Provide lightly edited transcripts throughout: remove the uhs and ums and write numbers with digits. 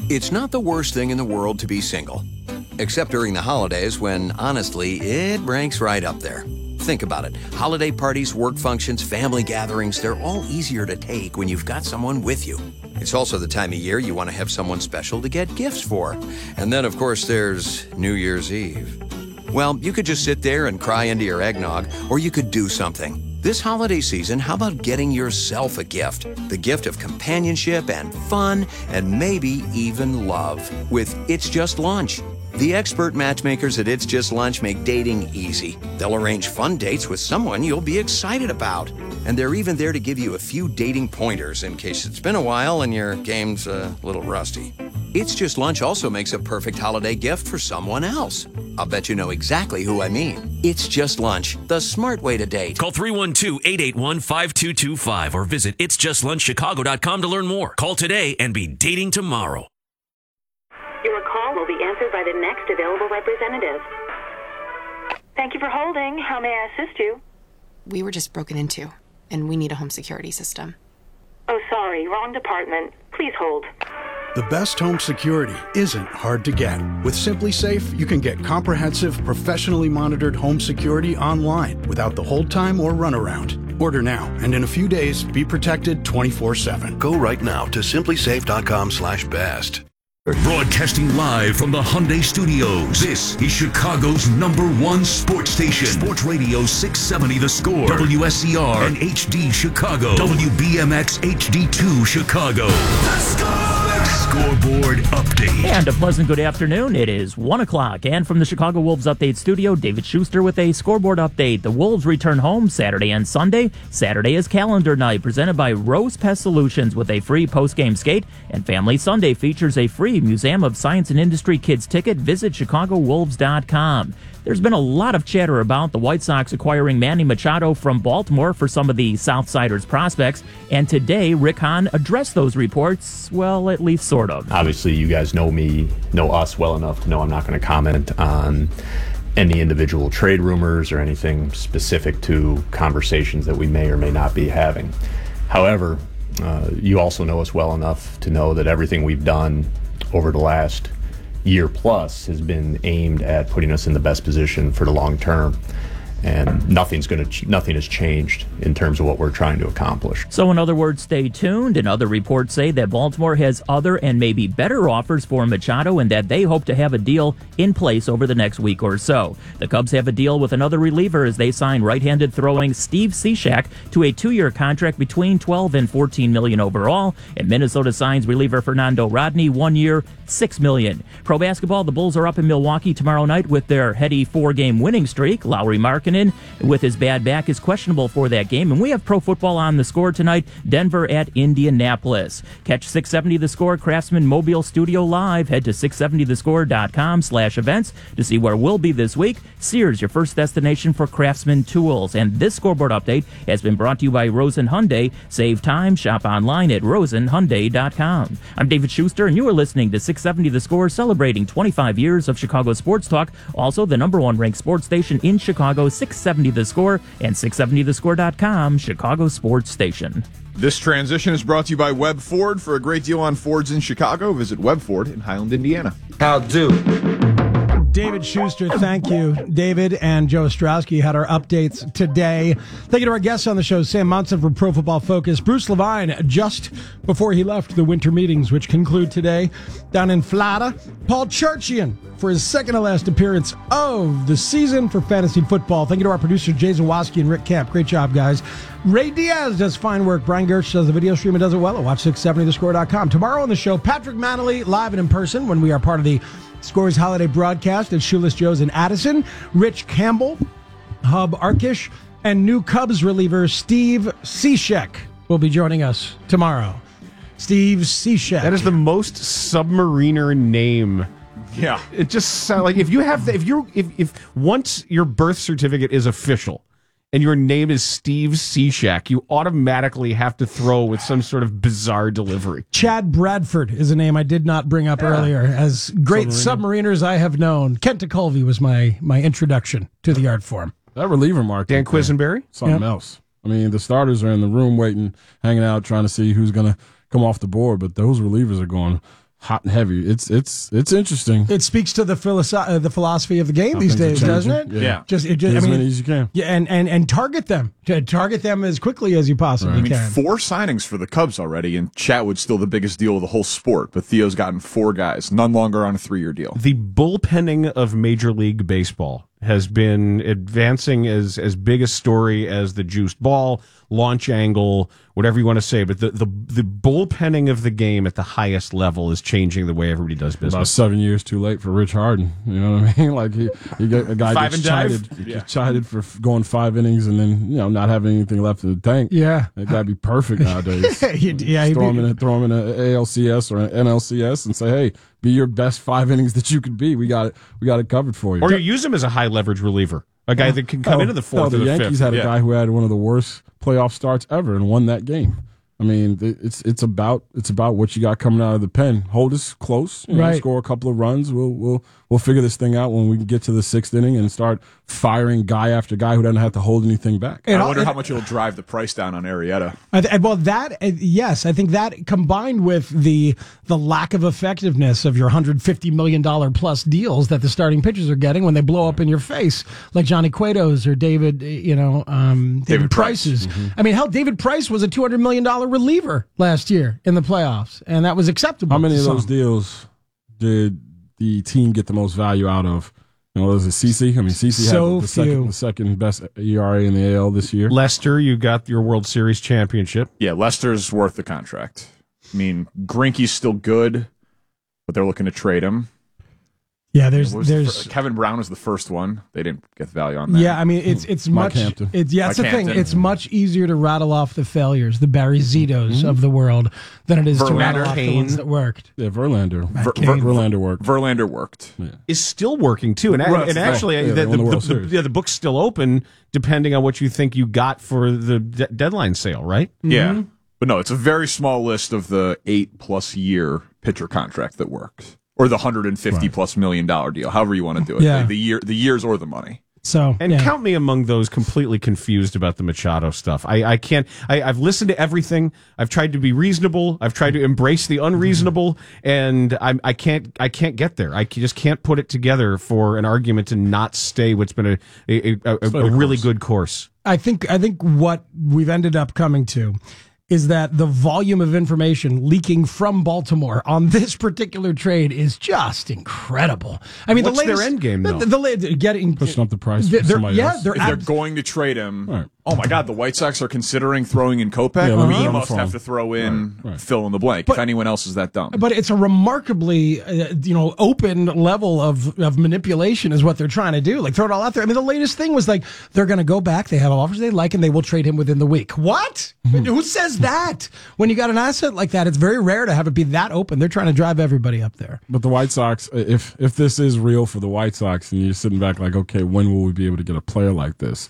It's not the worst thing in the world to be single. Except during the holidays when, honestly, it ranks right up there. Think about it. Holiday parties, work functions, family gatherings, they're all easier to take when you've got someone with you. It's also the time of year you want to have someone special to get gifts for. And then, of course, there's New Year's Eve. Well, you could just sit there and cry into your eggnog, or you could do something. This holiday season, how about getting yourself a gift? The gift of companionship and fun and maybe even love with It's Just Lunch. The expert matchmakers at It's Just Lunch make dating easy. They'll arrange fun dates with someone you'll be excited about. And they're even there to give you a few dating pointers in case it's been a while and your game's a little rusty. It's Just Lunch also makes a perfect holiday gift for someone else. I'll bet you know exactly who I mean. It's Just Lunch, the smart way to date. Call 312-881-5225 or visit itsjustlunchchicago.com to learn more. Call today and be dating tomorrow. Your call will be answered by the next available representative. Thank you for holding. How may I assist you? We were just broken into, and we need a home security system. Oh, sorry. Wrong department. Please hold. The best home security isn't hard to get. With SimpliSafe, you can get comprehensive, professionally monitored home security online without the hold time or runaround. Order now, and in a few days, be protected 24/7. Go right now to simplisafe.com/best. Broadcasting live from the Hyundai Studios, this is Chicago's #1 sports station. Sports Radio 670 The Score, WSCR and HD Chicago, WBMX HD2 Chicago. The Score! Scoreboard update. And a pleasant good afternoon. It is 1 o'clock. And from the Chicago Wolves Update Studio, David Schuster with a scoreboard update. The Wolves return home Saturday and Sunday. Saturday is calendar night, presented by Rose Pest Solutions with a free post-game skate. And Family Sunday features a free Museum of Science and Industry kids ticket. Visit ChicagoWolves.com. There's been a lot of chatter about the White Sox acquiring Manny Machado from Baltimore for some of the Southsiders prospects, and today Rick Hahn addressed those reports, well, at least sort of. Obviously, you guys know us well enough to know I'm not going to comment on any individual trade rumors or anything specific to conversations that we may or may not be having. However, you also know us well enough to know that everything we've done over the last year plus has been aimed at putting us in the best position for the long term. And nothing has changed in terms of what we're trying to accomplish. So in other words, stay tuned. And other reports say that Baltimore has other and maybe better offers for Machado and that they hope to have a deal in place over the next week or so. The Cubs have a deal with another reliever as they sign right-handed throwing Steve Cishek to a 2-year contract between $12 and $14 million overall. And Minnesota signs reliever Fernando Rodney, 1 year, $6 million. Pro basketball, the Bulls are up in Milwaukee tomorrow night with their heady 4-game winning streak. Lauri Markkanen, with his bad back, is questionable for that game. And we have pro football on the score tonight. Denver at Indianapolis. Catch 670 The Score Craftsman Mobile Studio live. Head to 670thescore.com/events to see where we'll be this week. Sears, your first destination for Craftsman tools. And this scoreboard update has been brought to you by Rosen Hyundai. Save time. Shop online at rosenhyundai.com. I'm David Schuster, and you are listening to 670 The Score, celebrating 25 years of Chicago sports talk. Also, the #1 ranked sports station in Chicago, 670 The Score and 670thescore.com, Chicago sports station. This transition is brought to you by Webb Ford. For a great deal on Fords in Chicago, visit Webb Ford in Highland, Indiana. How do? David Schuster, thank you. David and Joe Ostrowski had our updates today. Thank you to our guests on the show, Sam Monson from Pro Football Focus, Bruce Levine, just before he left the winter meetings, which conclude today down in Florida, Paul Charchian for his second to last appearance of the season for fantasy football. Thank you to our producer, Jay Zawoski and Rick Camp. Great job, guys. Ray Diaz does fine work. Brian Gersh does the video stream and does it well at watch670thescore.com. Tomorrow on the show, Patrick Manley live and in person when we are part of the Scores holiday broadcast at Shoeless Joe's in Addison. Rich Campbell, Hub Arkish, and new Cubs reliever Steve Cishek will be joining us tomorrow. Steve Cishek. That is the most submariner name. Yeah, it just sounds like if once your birth certificate is official and your name is Steve Cishek, you automatically have to throw with some sort of bizarre delivery. Chad Bradford is a name I did not bring up earlier. As great submariners I have known, Kent DeColvey was my introduction to the art form. That reliever market. Dan Quisenberry? Something else. I mean, the starters are in the room waiting, hanging out, trying to see who's going to come off the board, but those relievers are going hot and heavy. It's interesting. It speaks to the philosophy of the game these days, doesn't it? Yeah. Just as many as you can. Yeah, and target them. Target them as quickly as you possibly can. 4 signings for the Cubs already, and Chatwood's still the biggest deal of the whole sport. But Theo's gotten 4 guys, none longer on a 3-year deal. The bullpenning of Major League Baseball has been advancing as big a story as the juiced ball, launch angle, whatever you want to say. But the bullpenning of the game at the highest level is changing the way everybody does business. About 7 years too late for Rich Harden. You know what I mean? Like he got a guy Five gets and dive? chided, gets chided for going 5 innings and then not having anything left in the tank. Yeah, that gotta be perfect nowadays. Throw him in an ALCS or an NLCS and say, hey, be your best 5 innings that you could be. We got it covered for you. Or you use him as a high leverage reliever, a guy that can come into the 4th or the Yankees 5th. had a guy who had one of the worst playoff starts ever and won that game. I mean, it's about what you got coming out of the pen. Hold us close, score a couple of runs. We'll figure this thing out when we get to the 6th inning and start firing guy after guy who doesn't have to hold anything back. I wonder how much it'll drive the price down on Arrieta. Yes, I think that combined with the lack of effectiveness of your $150 million plus deals that the starting pitchers are getting when they blow up in your face, like Johnny Cueto's or David Price's. Mm-hmm. I mean, hell, David Price was a $200 million reliever last year in the playoffs, and that was acceptable. How many of those deals did the team get the most value out of? Was it CeCe? I mean, CeCe had the second best ERA in the AL this year. Lester, you got your World Series championship. Yeah, Lester's worth the contract. I mean, Greinke's still good, but they're looking to trade him. Yeah, there's Kevin Brown was the first one. They didn't get the value on that. Yeah, I mean it's much. That's the thing. It's much easier to rattle off the failures, the Barry Zitos of the world, than it is to rattle off the ones that worked. Yeah, Verlander worked. Verlander worked. Yeah. Is still working too, and actually the book's still open depending on what you think you got for the deadline sale, right? Yeah, Mm-hmm. but no, it's a very small list of the 8+ year pitcher contract that works. Or the $150+ million deal, however you want to do it. Yeah. The years or the money. So count me among those completely confused about the Machado stuff. I can't. I've listened to everything. I've tried to be reasonable. I've tried to embrace the unreasonable, and I can't get there. I just can't put it together for an argument to not stay what's been a really good course. I think what we've ended up coming to is that the volume of information leaking from Baltimore on this particular trade is just incredible. I mean, what's the latest, their end game, though? Pushing up the price for somebody else. If they're going to trade him, oh my God, the White Sox are considering throwing in Kopech. Yeah, we must have to throw in fill in the blank. If anyone else is that dumb. But it's a remarkably, open level of manipulation is what they're trying to do. Like, throw it all out there. I mean, the latest thing was like, they're going to go back. They have offers they like, and they will trade him within the week. What? Who says that? When you got an asset like that, it's very rare to have it be that open. They're trying to drive everybody up there. But the White Sox, if this is real for the White Sox, and you're sitting back like, okay, when will we be able to get a player like this?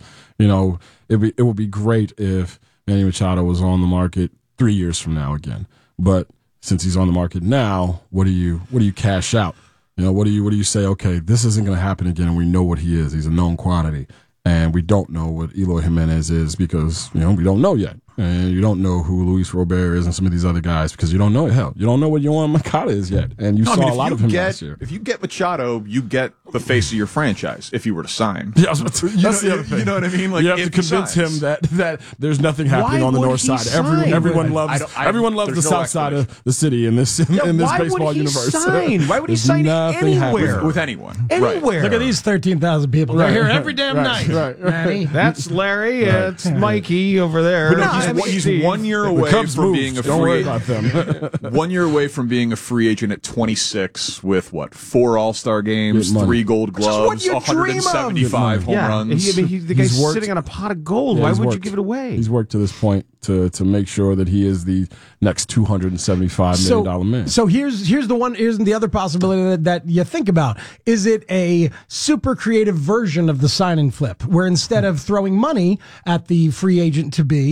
It would be great if Manny Machado was on the market 3 years from now again. But since he's on the market now, what do you cash out? What do you say? Okay, this isn't going to happen again, and we know what he is. He's a known quantity, and we don't know what Eloy Jimenez is because we don't know yet. And you don't know who Luis Robert is and some of these other guys because you don't know. Hell, you don't know what Yohan Moncada is yet. And you saw a lot of him last year. If you get Machado, you get the face of your franchise if you were to sign. Yeah, that's the other thing. You know what I mean? Like, you have to convince him that there's nothing happening on the north side. Everyone loves the south side of the city in this baseball universe. Why would he sign anywhere? With anyone. Anywhere. Look at these 13,000 people. They're here every damn night. Right. That's Larry. It's Mikey over there. He's 1 year away from being a free agent. 1 year away from being a free agent at 26 with 4 All-Star games, 3 Gold Gloves, 175 home runs. The guy's sitting on a pot of gold. Why would you give it away? He's worked to this point to make sure that he is the next $275 million man. So here's the other possibility that you think about. Is it a super creative version of the sign and flip where instead of throwing money at the free agent to be,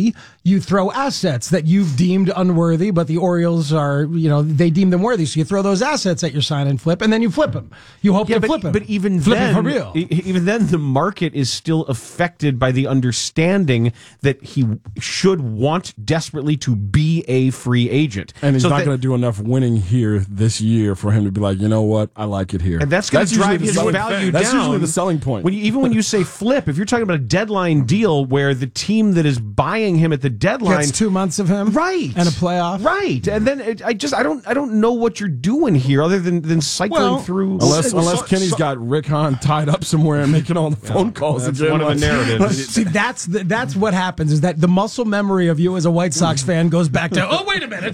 you throw assets that you've deemed unworthy, but the Orioles are, they deem them worthy. So you throw those assets at your sign and flip, and then you flip them. You hope to flip them. But even flip then, for real. Even then, the market is still affected by the understanding that he should want desperately to be a free agent. And he's not going to do enough winning here this year for him to be like, you know what, I like it here. And that's going to drive his value down. That's usually the selling point. Even when you say flip, if you're talking about a deadline deal where the team that is buying him at the deadline gets 2 months of him, right, and a playoff, right, and then I don't know what you're doing here other than cycling through. Unless Kenny's got Rick Hahn tied up somewhere and making all the phone calls. That's one of the narratives. See, that's what happens, is that the muscle memory of you as a White Sox fan goes back to, oh, wait a minute,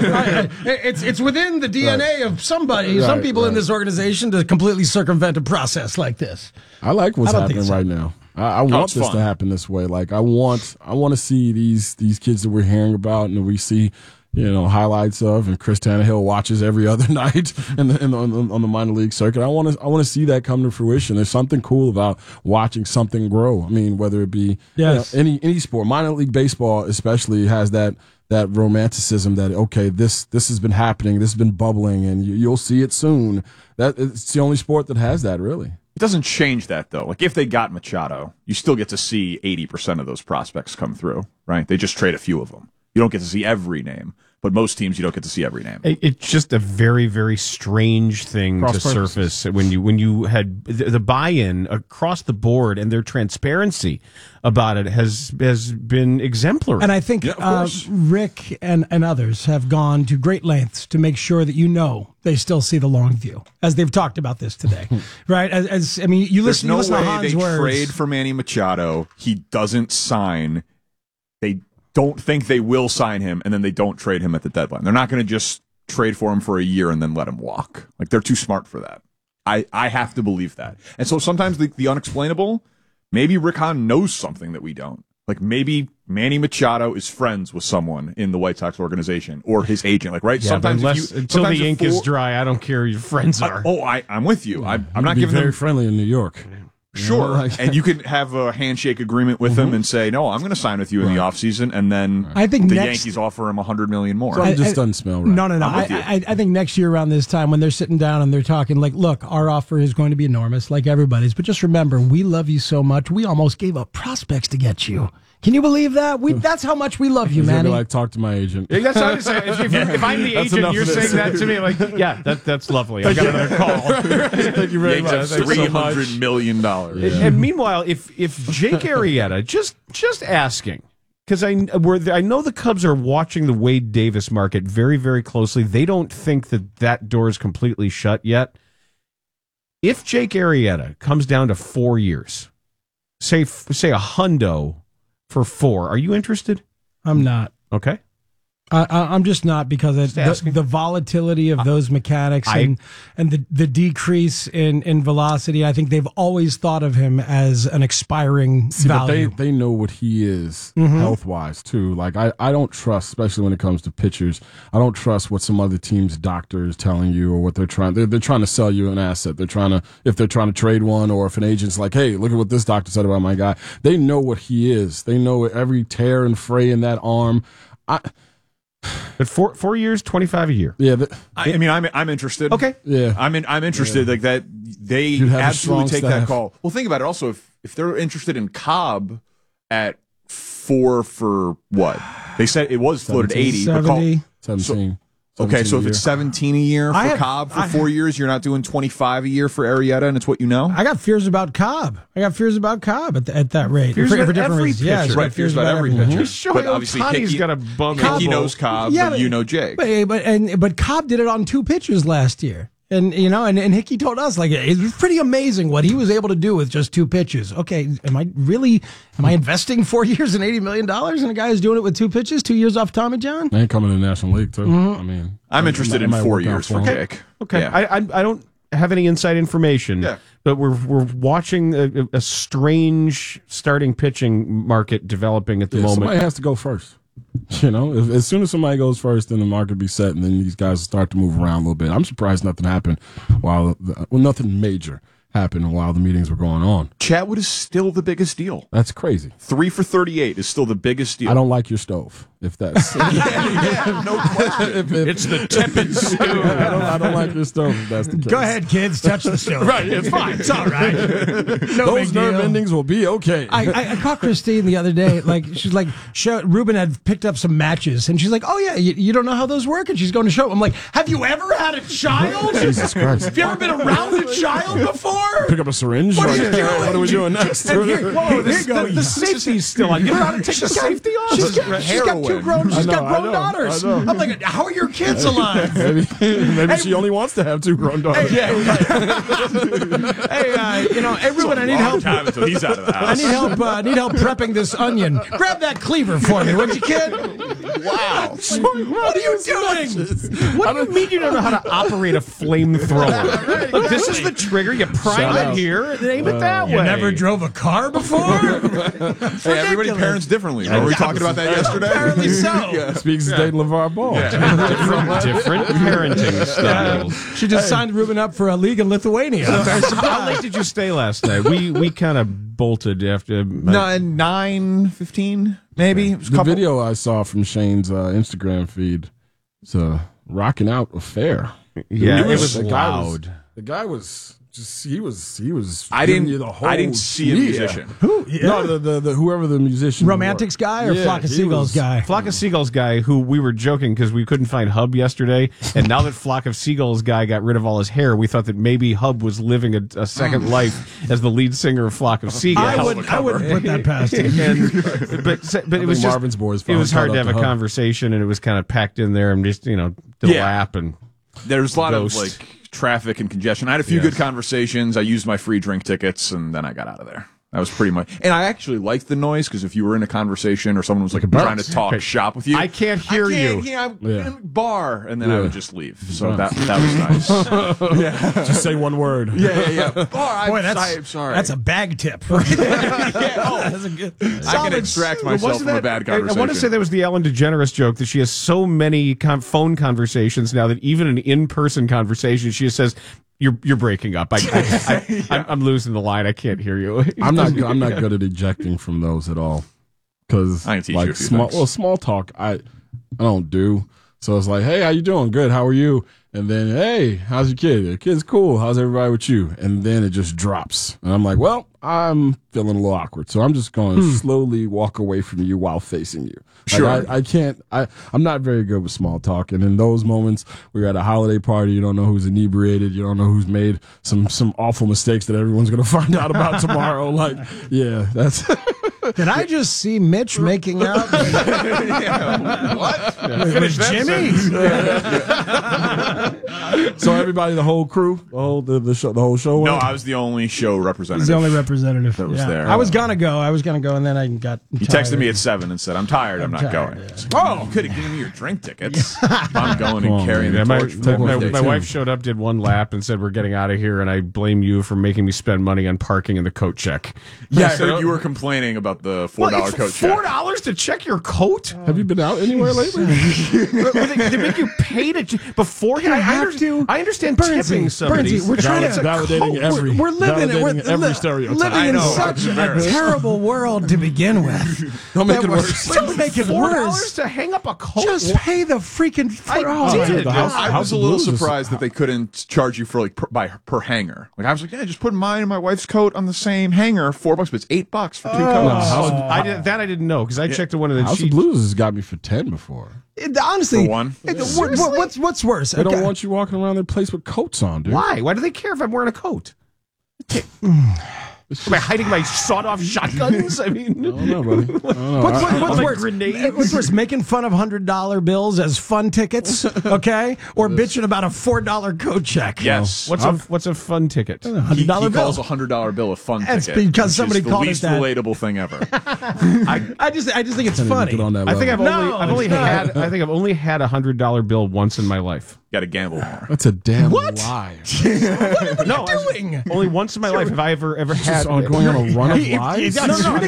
it's within the DNA of somebody, some people in this organization to completely circumvent a process like this. I like what's happening right now. I want this to happen this way. Like I want to see these kids that we're hearing about and we see, highlights of, and Chris Tannehill watches every other night on the minor league circuit. I want to see that come to fruition. There's something cool about watching something grow. I mean, whether it be any sport, minor league baseball especially has that romanticism that, okay, this has been happening, this has been bubbling, and you'll see it soon. That it's the only sport that has that, really. It doesn't change that, though. Like, if they got Machado, you still get to see 80% of those prospects come through, right? They just trade a few of them. You don't get to see every name, but most teams you don't get to see every name. It's just a very, very strange thing to surface when you had the buy-in across the board, and their transparency about it has been exemplary. And I think Rick and others have gone to great lengths to make sure that they still see the long view, as they've talked about this today, right? You listen to Han's words. Trade for Manny Machado. He doesn't sign. They don't think they will sign him, and then they don't trade him at the deadline. They're not going to just trade for him for a year and then let him walk. Like, they're too smart for that. I have to believe that. And so sometimes the unexplainable, maybe Rick Hahn knows something that we don't. Like, maybe Manny Machado is friends with someone in the White Sox organization or his agent. Like, right? Yeah, sometimes until the ink is dry, I don't care who your friends are. I'm with you. I'm not giving very friendly in New York. Sure, and you could have a handshake agreement with him and say, "No, I'm going to sign with you in the offseason," and then I think the Yankees offer him $100 million more. It just doesn't smell right. No. I think next year around this time, when they're sitting down and they're talking, like, look, our offer is going to be enormous, like everybody's, but just remember, we love you so much, we almost gave up prospects to get you. Can you believe that? That's how much we love you, man. Like, talk to my agent. Yeah, that's what I'm saying. If I'm the agent, you're saying that to me. Like, yeah, that's lovely. I got another call. Thank you very much. $300 million. And meanwhile, if Jake Arrieta, just asking, because I know the Cubs are watching the Wade Davis market very, very closely. They don't think that door is completely shut yet. If Jake Arrieta comes down to 4 years, say a hundo for 4, are you interested? I'm not. Okay. I'm just not, because the volatility of those mechanics and the decrease in velocity. I think they've always thought of him as an expiring value. But they know what he is health wise too. Like I don't trust, especially when it comes to pitchers. I don't trust what some other team's doctor is telling you or what they're trying. They're trying to sell you an asset. If they're trying to trade one, or if an agent's like, hey, look at what this doctor said about my guy. They know what he is. They know every tear and fray in that arm. But 4 years, 25 a year. Yeah, I'm interested. Okay. Yeah, I'm interested. Like that, they absolutely take that call. Well, think about it. Also, if they're interested in Cobb at 4 for what they said it was floated 80, 70. 17. Okay, so if it's 17 a year for Cobb for 4 years, you're not doing 25 a year for Arrieta, and it's what you know? I got fears about Cobb. at that rate. Fears for about different every reasons. Yeah, right, fears about every pitcher. But obviously, Hickey's got a bum. Hickey knows Cobb, but you know Jake. But Cobb did it on 2 pitches last year. And Hickey told us, like, it was pretty amazing what he was able to do with just 2 pitches. Okay, am I investing 4 years and $80 million in a guy who's doing it with 2 pitches, 2 years off Tommy John? And coming to the National League too. I mean, I'm interested in 4 years for Jake. Okay, yeah. I don't have any inside information, but we're watching a strange starting pitching market developing at the moment. Somebody has to go first. As soon as somebody goes first, then the market be set, and then these guys start to move around a little bit. I'm surprised nothing happened nothing major happen while the meetings were going on. Chatwood is still the biggest deal. That's crazy. 3 for $38 is still the biggest deal. I don't like your stove. If that's no question. It's the tepid stew. I don't like your stove. If that's the case. Go ahead, kids. Touch the stove. Right, It's fine. It's all right. No Those big nerve deal. endings will be okay. I caught Christine the other day. Like she's like, Ruben had picked up some matches, and she's like, "Oh yeah, you don't know how those work?" And she's going to show. I'm like, "Have you ever had a child? Jesus Christ! Have you ever been around a child before?" Pick up a syringe. What Like, are you doing? what are we doing next? The safety's still on. You don't know how to take the safety off. She's got two grown. She's got grown daughters. I know. I'm like, how are your kids alive? Maybe she only wants to have 2 grown daughters. Hey, Ruben, I need help. Time until he's out of the house. I need help prepping this onion. Grab that cleaver for me, would you, kid? Wow. What are you doing? What do you mean you don't know how to operate a flamethrower? Look, this is the trigger. You prime it here and aim it that way. You never drove a car before? Hey, everybody parents differently. Were we talking about that yesterday? Apparently so. Speaks to dating LeVar Ball. Different parenting styles. She just signed Ruben up for a league in Lithuania. How late did you stay last night? We kind of bolted after 9:15, maybe. The video I saw from Shane's Instagram feed, it's a rocking out affair. Yeah, it was the loud. The guy was just he was. I giving didn't. you the whole I didn't see a musician. Who? Yeah. No, the whoever the musician. Romantics guy or Flock of Seagulls guy? Flock of Seagulls guy, who we were joking because we couldn't find Hub yesterday, and now that Flock of Seagulls guy got rid of all his hair, we thought that maybe Hub was living a second life as the lead singer of Flock of Seagulls. I wouldn't put that past him. But it was just Marvin's boys. It was hard to have a conversation, and it was kind of packed in there, and just did a lap and there's a lot Ghost. of like traffic and congestion. I had a few good conversations. I used my free drink tickets, and then I got out of there. That was pretty much. And I actually liked the noise because if you were in a conversation or someone was like trying to talk shop with you, I can't hear you. I'm in a bar, and then I would just leave. So that was nice. Just say one word. Yeah. Bar. Boy, I'm sorry. That's a bag tip. That's a good. I can extract myself from a bad conversation. I want to say that was the Ellen DeGeneres joke that she has so many phone conversations now that even an in-person conversation, she just says, You're breaking up. I'm losing the line. I can't hear you. I'm not good at ejecting from those at all because I can teach you a few small talk I don't do. So it's like, hey, how you doing? Good. How are you? And then, hey, how's your kid? Your kid's cool. How's everybody with you? And then it just drops. And I'm like, well, I'm feeling a little awkward. So I'm just going to slowly walk away from you while facing you. Sure. Like I'm not very good with small talk. And in those moments, we're at a holiday party. You don't know who's inebriated. You don't know who's made some awful mistakes that everyone's going to find out about tomorrow. Like, yeah, that's... Did I just see Mitch making out What? with Jimmy? So everybody, the whole crew, the whole show. No, I was the only show representative. He's the only representative that was there. I was gonna go, and then I got. He texted me at 7 and said, "I'm tired. I'm not going." Yeah. Oh, you could have given me your drink tickets. I'm going and carrying the my torch. for my, day my two. wife showed up, did one lap, and said, "We're getting out of here." And I blame you for making me spend money on parking and the coat check. Yeah, I heard you were complaining about the $4 coat check. $4 to check your coat? Have you been out anywhere lately? They make you pay to beforehand. I understand tipping somebody. We're trying to validating every we're living every stereotype. living in such a terrible world to begin with. Don't make it worse. Don't make it worse. $4 to hang up a coat. Just pay the freaking. I was a little surprised that they couldn't charge you for per hanger. Like I was like, yeah, just put mine and my wife's coat on the same hanger, $4, but it's $8 for two coats. I didn't know because I checked the one of the House of Blues has got me for 10 before. Honestly, For one? What's worse? They don't want you walking around their place with coats on, dude. Why? Why do they care if I'm wearing a coat? Am I hiding my sawed-off shotguns? I mean, I don't know, buddy. What's worse? Grenades? What's worse? Making fun of $100 bills as fun tickets, okay, or bitching about a $4 coat check? Yes. What's a fun ticket? $100 He bill. calls a $100 bill a fun That's ticket. because which somebody is the called it least that. relatable thing ever. I just think it's Can't even funny. get on that I think level. I've only had a $100 bill once in my life. Got to gamble more. That's a damn What? lie. What are we doing? Only once in my life have I ever had focus on going on a run of lies?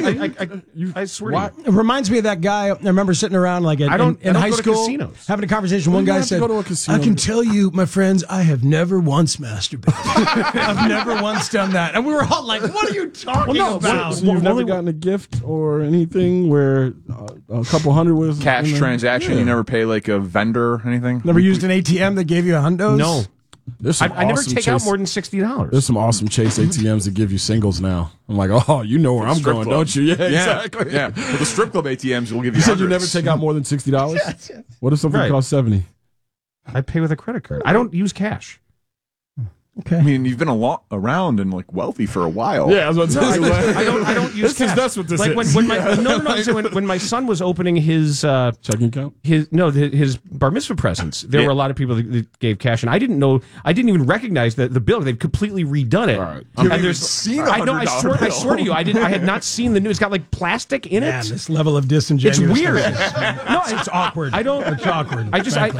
I swear to you. It reminds me of that guy. I remember sitting around like in high school having a conversation. One guy said, I can tell you, my friends, I have never once masturbated. I've never once done that. And we were all like, what are you talking about? So you've never gotten a gift or anything where a couple hundred was cash transaction? You never pay like a vendor or anything? Never used an ATM that gave you $100? No. I never take out more than $60. There's some awesome Chase ATMs that give you singles now. I'm like, oh, you know where I'm going, club. don't you? Yeah, exactly. Yeah. Well, the strip club ATMs will give you. You said you never take out more than $60. Yes. What if something costs $70? I pay with a credit card. I don't use cash. Okay. I mean, you've been around and like wealthy for a while. Yeah, I was about to say. I don't use cash. That's what this like is. When my son was opening his checking account, his bar mitzvah presents, there were a lot of people that gave cash, and I didn't even recognize the bill. They've completely redone it. All right. And there's seen I swear to you, I had not seen the new. It's got like plastic in it. Man, this level of disingenuous. It's weird. No, it's awkward. It's awkward.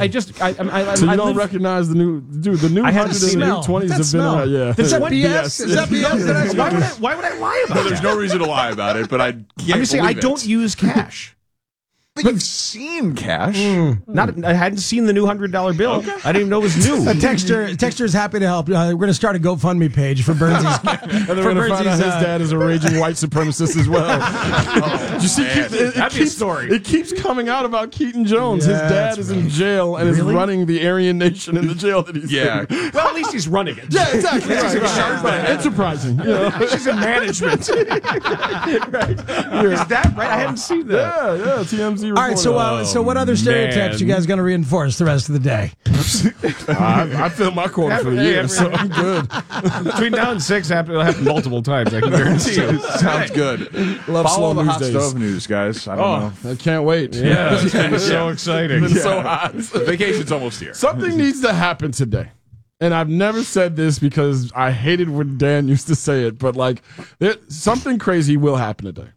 So you don't recognize the new 100 and the new 20s have been out. Yeah. Is that BS? Is that BS? Why would I lie about There's no reason to lie about it, but I can't. I'm just saying I don't use cash. But you've seen cash. I hadn't seen the new $100 bill. Okay. I didn't even know it was new. Texter is happy to help. We're going to start a GoFundMe page for Burnsy's. And then we're going to find out his dad is a raging white supremacist as well. You see, that'd be a story. It keeps coming out about Keaton Jones. His dad is in jail and is running the Aryan Nation in the jail that he's in. Well, at least he's running it. Yeah, exactly. Enterprising. She's in management. Right. Is that right? I hadn't seen that. Yeah, TMZ. All right, so what other stereotypes you guys going to reinforce the rest of the day? I filled my quota for the year, so I'm good. Between now and 6, it'll happen multiple times. I can guarantee you. Sounds good. Follow the hot days. stove news, guys. I don't know. I can't wait. Yeah, it's going to be so exciting. It's so hot. Vacation's almost here. Something needs to happen today. And I've never said this because I hated when Dan used to say it, but like something crazy will happen today.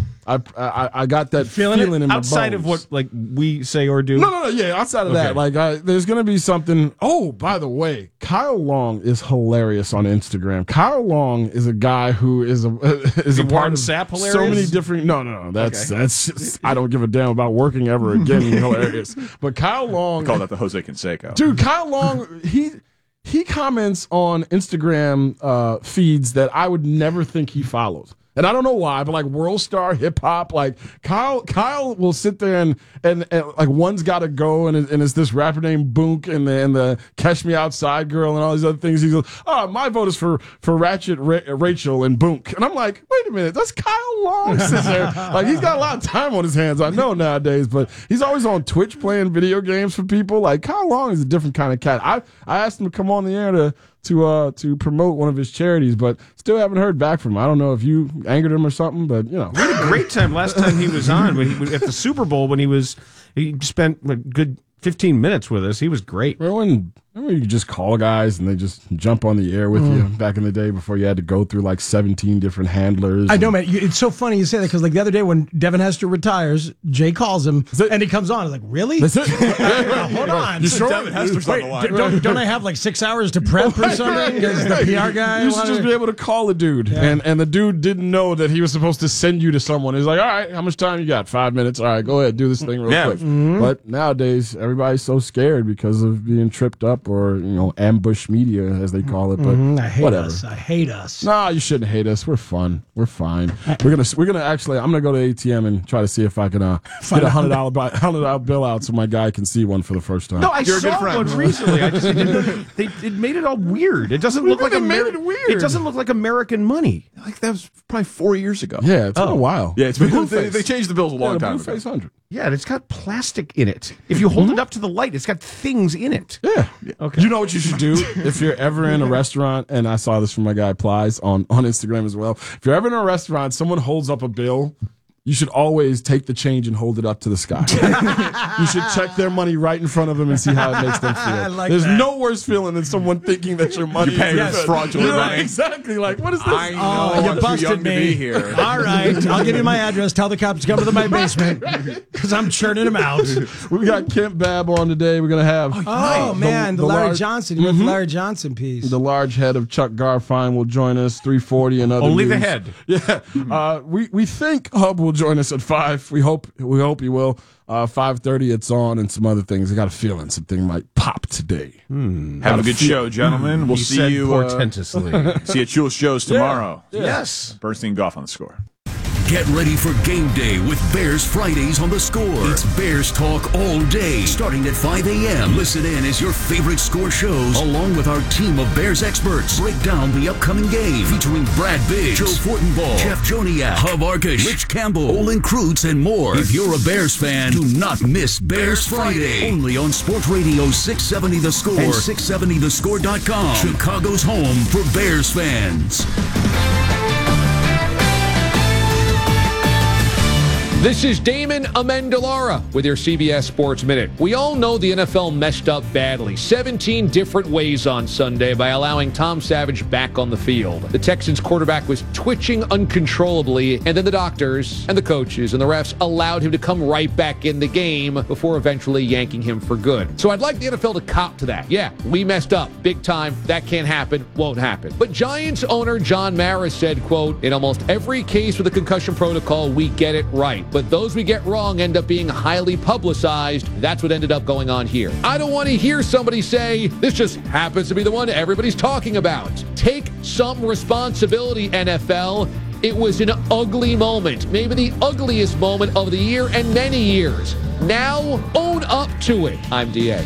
I got that feeling in my bones. Outside of what like we say or do? No, yeah, outside of that. Like there's going to be something. Oh, by the way, Kyle Long is hilarious on Instagram. Kyle Long is a guy who is a part of hilarious? So many different. No. That's just, I don't give a damn about working ever again. Hilarious. But Kyle Long, I call that the Jose Canseco. Dude, Kyle Long, he comments on Instagram feeds that I would never think he follows. And I don't know why, but like World Star Hip Hop, like Kyle will sit there and like One's Gotta Go and it's this rapper named Boonk and the Catch Me Outside girl and all these other things. He goes, oh, my vote is for Ratchet Rachel and Boonk. And I'm like, wait a minute, that's Kyle Long sitting there. Like he's got a lot of time on his hands, I know nowadays, but he's always on Twitch playing video games for people. Like Kyle Long is a different kind of cat. I asked him to come on the air to promote one of his charities, but still haven't heard back from him. I don't know if you angered him or something, but we had a great time last time he was on at the Super Bowl when he spent a good 15 minutes with us. He was great. Remember you just call guys and they just jump on the air with you back in the day before you had to go through like 17 different handlers. I know, man. It's so funny you say that because like the other day when Devin Hester retires, Jay calls him and he comes on. I was like, really? That's it. Hold on. You sure? Devin Hester's on the line. Don't I have like 6 hours to prep or something? Because the PR guy. You should just be able to call a dude. Yeah. And the dude didn't know that he was supposed to send you to someone. He's like, all right, how much time you got? 5 minutes. All right, go ahead, do this thing real quick. Mm-hmm. But nowadays, everybody's so scared because of being tripped up or, ambush media, as they call it. But I hate us. Nah, you shouldn't hate us. We're fun. We're fine. We're gonna actually. I'm gonna go to ATM and try to see if I can get a $100 bill out so my guy can see one for the first time. No, I saw one recently. It made it all weird. It doesn't look like It doesn't look like American money. Like that was probably 4 years ago. Yeah, it's been a while. Yeah, it's been. They changed the bills a long time ago. Blueface 100. Yeah, and it's got plastic in it. If you hold it up to the light, it's got things in it. Yeah. Okay. You know what you should do if you're ever in a restaurant, and I saw this from my guy Plies on Instagram as well. If you're ever in a restaurant, someone holds up a bill you should always take the change and hold it up to the sky. You should check their money right in front of them and see how it makes them feel. There's no worse feeling than someone thinking that your money is fraudulent money. Exactly. Like, what is this? I know. You busted me. Here. All right. I'll give you my address. Tell the cops to come to my basement because I'm churning them out. We got Kent Babb on today. We're going to have... the Larry Johnson. You went the Larry Johnson piece. The large head of Chuck Garfien will join us, 3:40 and other Only news. the head. Yeah. We think Hub will join us at 5. We hope he will. 5:30 it's on and some other things. I got a feeling something might pop today. Have a good show, gentlemen. We'll see you portentously. See you at Jules Shows tomorrow. Yeah. Yes. Bernstein Golf on the Score. Get ready for game day with Bears Fridays on the Score. It's Bears talk all day, starting at 5 a.m. Listen in as your favorite Score shows, along with our team of Bears experts, break down the upcoming game, featuring Brad Biggs, Joe Fortenbaugh, Jeff Joniak, Hub Arkush, Rich Campbell, Olin Kreutz, and more. If you're a Bears fan, do not miss Bears Friday. Only on Sports Radio 670 The Score and 670thescore.com. Chicago's home for Bears fans. This is Damon Amendolara with your CBS Sports Minute. We all know the NFL messed up badly, 17 different ways on Sunday by allowing Tom Savage back on the field. The Texans quarterback was twitching uncontrollably, and then the doctors and the coaches and the refs allowed him to come right back in the game before eventually yanking him for good. So I'd like the NFL to cop to that. Yeah, we messed up big time. That can't happen, won't happen. But Giants owner John Mara said, quote, "In almost every case with the concussion protocol, we get it right. But those we get wrong end up being highly publicized. That's what ended up going on here. I don't want to hear somebody say, this just happens to be the one everybody's talking about. Take some responsibility, NFL. It was an ugly moment, maybe the ugliest moment of the year and many years. Now, own up to it." I'm DA.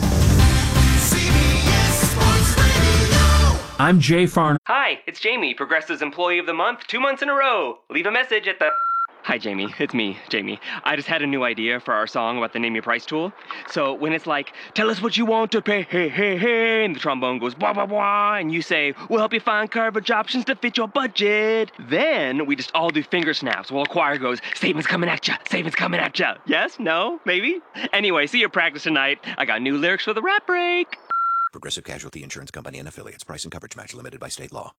I'm Jay Farn. Hi, it's Jamie, Progressive's Employee of the Month, 2 months in a row. Leave a message at the... Hi, Jamie. It's me, Jamie. I just had a new idea for our song about the Name Your Price tool. So when it's like, tell us what you want to pay, hey, hey, hey, and the trombone goes, blah, blah, blah, and you say, we'll help you find coverage options to fit your budget. Then we just all do finger snaps while a choir goes, savings coming at ya, savings coming at ya. Yes? No? Maybe? Anyway, see your practice tonight. I got new lyrics for the rap break. Progressive Casualty Insurance Company and Affiliates. Price and coverage match limited by state law.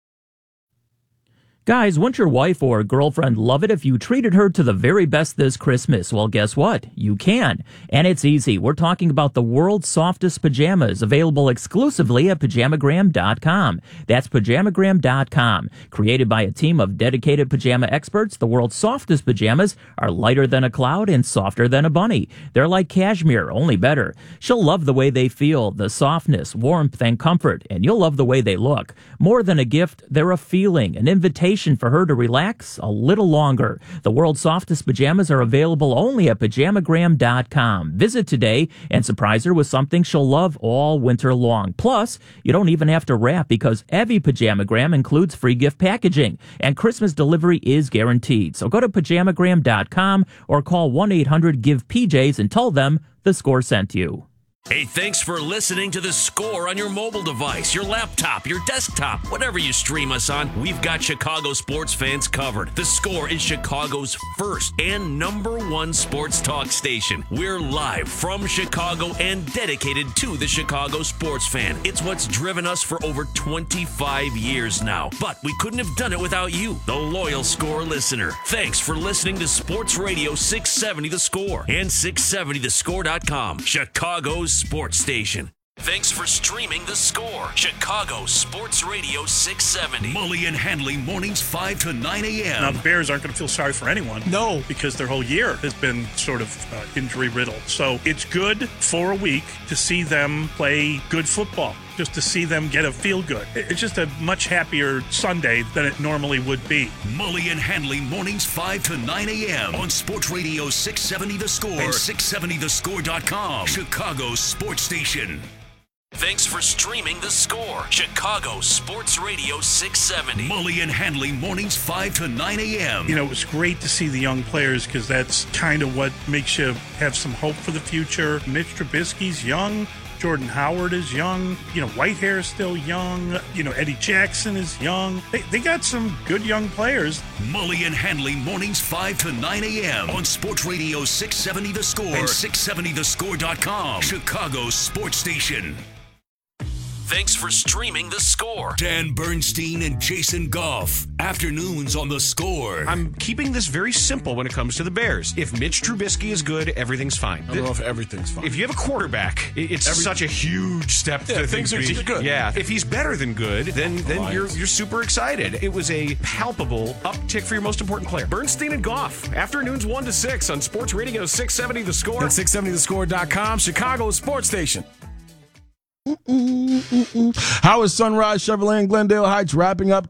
Guys, wouldn't your wife or girlfriend love it if you treated her to the very best this Christmas? Well, guess what? You can. And it's easy. We're talking about the world's softest pajamas, available exclusively at Pajamagram.com. That's Pajamagram.com. Created by a team of dedicated pajama experts, the world's softest pajamas are lighter than a cloud and softer than a bunny. They're like cashmere, only better. She'll love the way they feel, the softness, warmth, and comfort, and you'll love the way they look. More than a gift, they're a feeling, an invitation for her to relax a little longer. The world's softest pajamas are available only at Pajamagram.com. Visit today and surprise her with something she'll love all winter long. Plus, you don't even have to wrap because every Pajamagram includes free gift packaging, and Christmas delivery is guaranteed. So go to Pajamagram.com or call 1-800-GIVE-PJs and tell them the Score sent you. Hey, thanks for listening to The Score on your mobile device, your laptop, your desktop, whatever you stream us on. We've got Chicago sports fans covered. The Score is Chicago's first and #1 sports talk station. We're live from Chicago and dedicated to the Chicago sports fan. It's what's driven us for over 25 years now. But we couldn't have done it without you, the loyal Score listener. Thanks for listening to Sports Radio 670 The Score and 670thescore.com, Chicago's sports station. Thanks for streaming The Score, Chicago Sports Radio 670. Mully and Hanley mornings 5 to 9 a.m. Now, the Bears aren't going to feel sorry for anyone. No. Because their whole year has been sort of injury-riddled. So it's good for a week to see them play good football, just to see them get a feel-good. It's just a much happier Sunday than it normally would be. Mully and Hanley mornings 5 to 9 a.m. on Sports Radio 670 The Score and 670thescore.com, Chicago's sports station. Thanks for streaming The Score, Chicago Sports Radio 670. Mully and Hanley mornings 5 to 9 a.m. You know, it's great to see the young players because that's kind of what makes you have some hope for the future. Mitch Trubisky's young. Jordan Howard is young. Whitehair is still young. Eddie Jackson is young. They got some good young players. Mully and Hanley mornings 5 to 9 a.m. on Sports Radio 670 The Score and 670thescore.com. Chicago's sports station. Thanks for streaming The Score. Dan Bernstein and Jason Goff. Afternoons on The Score. I'm keeping this very simple when it comes to the Bears. If Mitch Trubisky is good, everything's fine. I don't know if everything's fine. If you have a quarterback, it's such a huge step. Things are good. Yeah. If he's better than good, then you're super excited. It was a palpable uptick for your most important player. Bernstein and Goff. Afternoons 1 to 6 on Sports Radio 670 The Score. And 670thescore.com, Chicago's sports station. How is Sunrise Chevrolet in Glendale Heights wrapping up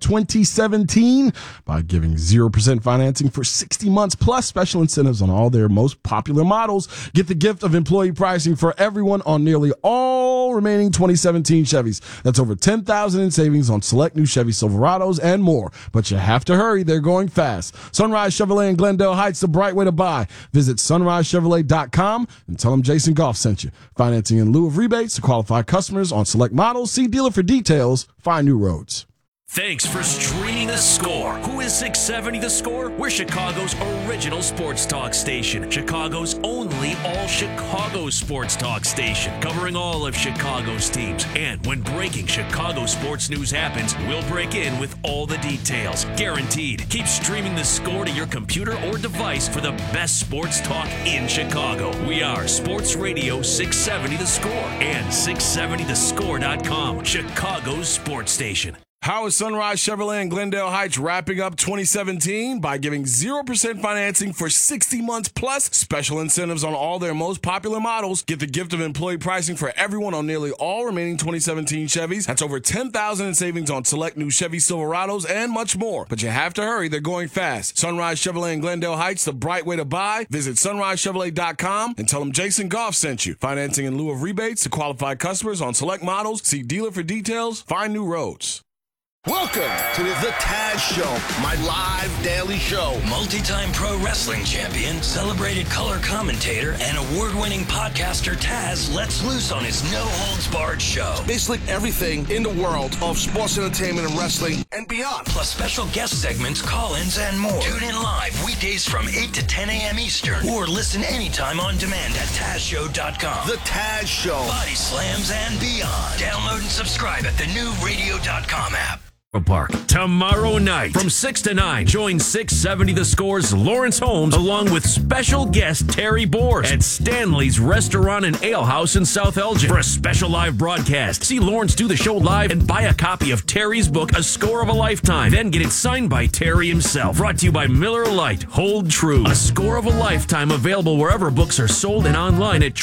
2017 by giving 0% financing for 60 months plus special incentives on all their most popular models? Get the gift of employee pricing for everyone on nearly all remaining 2017 Chevys. That's over $10,000 in savings on select new Chevy Silverados and more. But you have to hurry. They're going fast. Sunrise Chevrolet in Glendale Heights, the bright way to buy. Visit sunrisechevrolet.com and tell them Jason Goff sent you. Financing in lieu of rebates to qualified customers on select models. See dealer for details. Find new roads. Thanks for streaming The Score. Who is 670 The Score? We're Chicago's original sports talk station. Chicago's only all-Chicago sports talk station. Covering all of Chicago's teams. And when breaking Chicago sports news happens, we'll break in with all the details. Guaranteed. Keep streaming The Score to your computer or device for the best sports talk in Chicago. We are Sports Radio 670 The Score and 670thescore.com. Chicago's sports station. How is Sunrise Chevrolet in Glendale Heights wrapping up 2017 by giving 0% financing for 60 months plus special incentives on all their most popular models? Get the gift of employee pricing for everyone on nearly all remaining 2017 Chevys. That's over $10,000 in savings on select new Chevy Silverados and much more. But you have to hurry. They're going fast. Sunrise Chevrolet in Glendale Heights, the bright way to buy. Visit sunrisechevrolet.com and tell them Jason Goff sent you. Financing in lieu of rebates to qualified customers on select models. See dealer for details. Find new roads. Welcome to the Taz Show, my live daily show. Multi-time pro wrestling champion, celebrated color commentator, and award-winning podcaster Taz lets loose on his no-holds-barred show. Basically everything in the world of sports entertainment and wrestling and beyond. Plus special guest segments, call-ins, and more. Tune in live weekdays from 8 to 10 a.m. Eastern. Or listen anytime on demand at TazShow.com. The Taz Show. Body slams and beyond. Download and subscribe at the new Radio.com app. Park. Tomorrow night from 6 to 9, join 670 The Score's Lawrence Holmes along with special guest Terry Bors at Stanley's Restaurant and Ale House in South Elgin for a special live broadcast. See Lawrence do the show live and buy a copy of Terry's book, A Score of a Lifetime. Then get it signed by Terry himself. Brought to you by Miller Lite. Hold true. A Score of a Lifetime available wherever books are sold and online at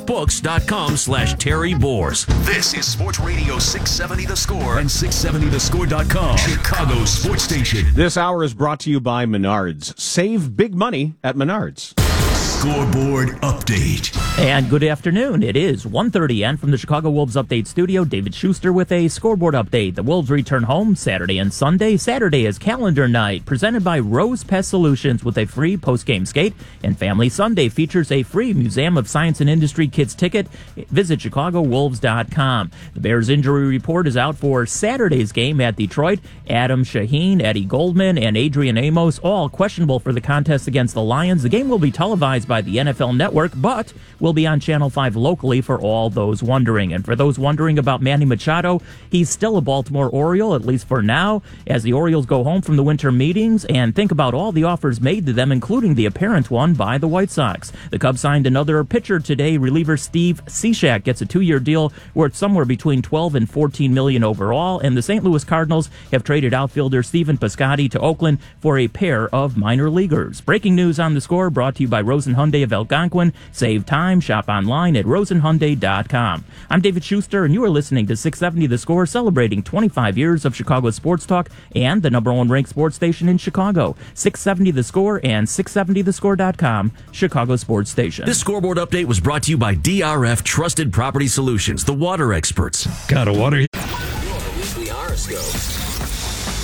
triumphbooks.com/Terry Bors. This is Sports Radio 670 The Score and 670thescore.com. Chicago sports station. This hour is brought to you by Menards. Save big money at Menards. Scoreboard update. And good afternoon. It is 1:30 and from the Chicago Wolves Update Studio, David Schuster with a scoreboard update. The Wolves return home Saturday and Sunday. Saturday is calendar night, presented by Rose Pest Solutions with a free post-game skate. And Family Sunday features a free Museum of Science and Industry kids ticket. Visit ChicagoWolves.com. The Bears injury report is out for Saturday's game at Detroit. Adam Shaheen, Eddie Goldman, and Adrian Amos all questionable for the contest against the Lions. The game will be televised by the NFL Network, but will be on Channel 5 locally for all those wondering. And for those wondering about Manny Machado, he's still a Baltimore Oriole, at least for now, as the Orioles go home from the winter meetings and think about all the offers made to them, including the apparent one by the White Sox. The Cubs signed another pitcher today. Reliever Steve Cishek gets a 2-year deal worth somewhere between $12 and $14 million overall, and the St. Louis Cardinals have traded outfielder Stephen Piscotty to Oakland for a pair of minor leaguers. Breaking news on The Score brought to you by Rosen Hyundai of Algonquin. Save time. Shop online at rosenhyundai.com. I'm David Schuster, and you are listening to 670 The Score, celebrating 25 years of Chicago sports talk and the #1 ranked sports station in Chicago. 670 The Score and 670thescore.com, Chicago sports station. This scoreboard update was brought to you by DRF Trusted Property Solutions, the water experts. Got a water? Your weekly horoscope.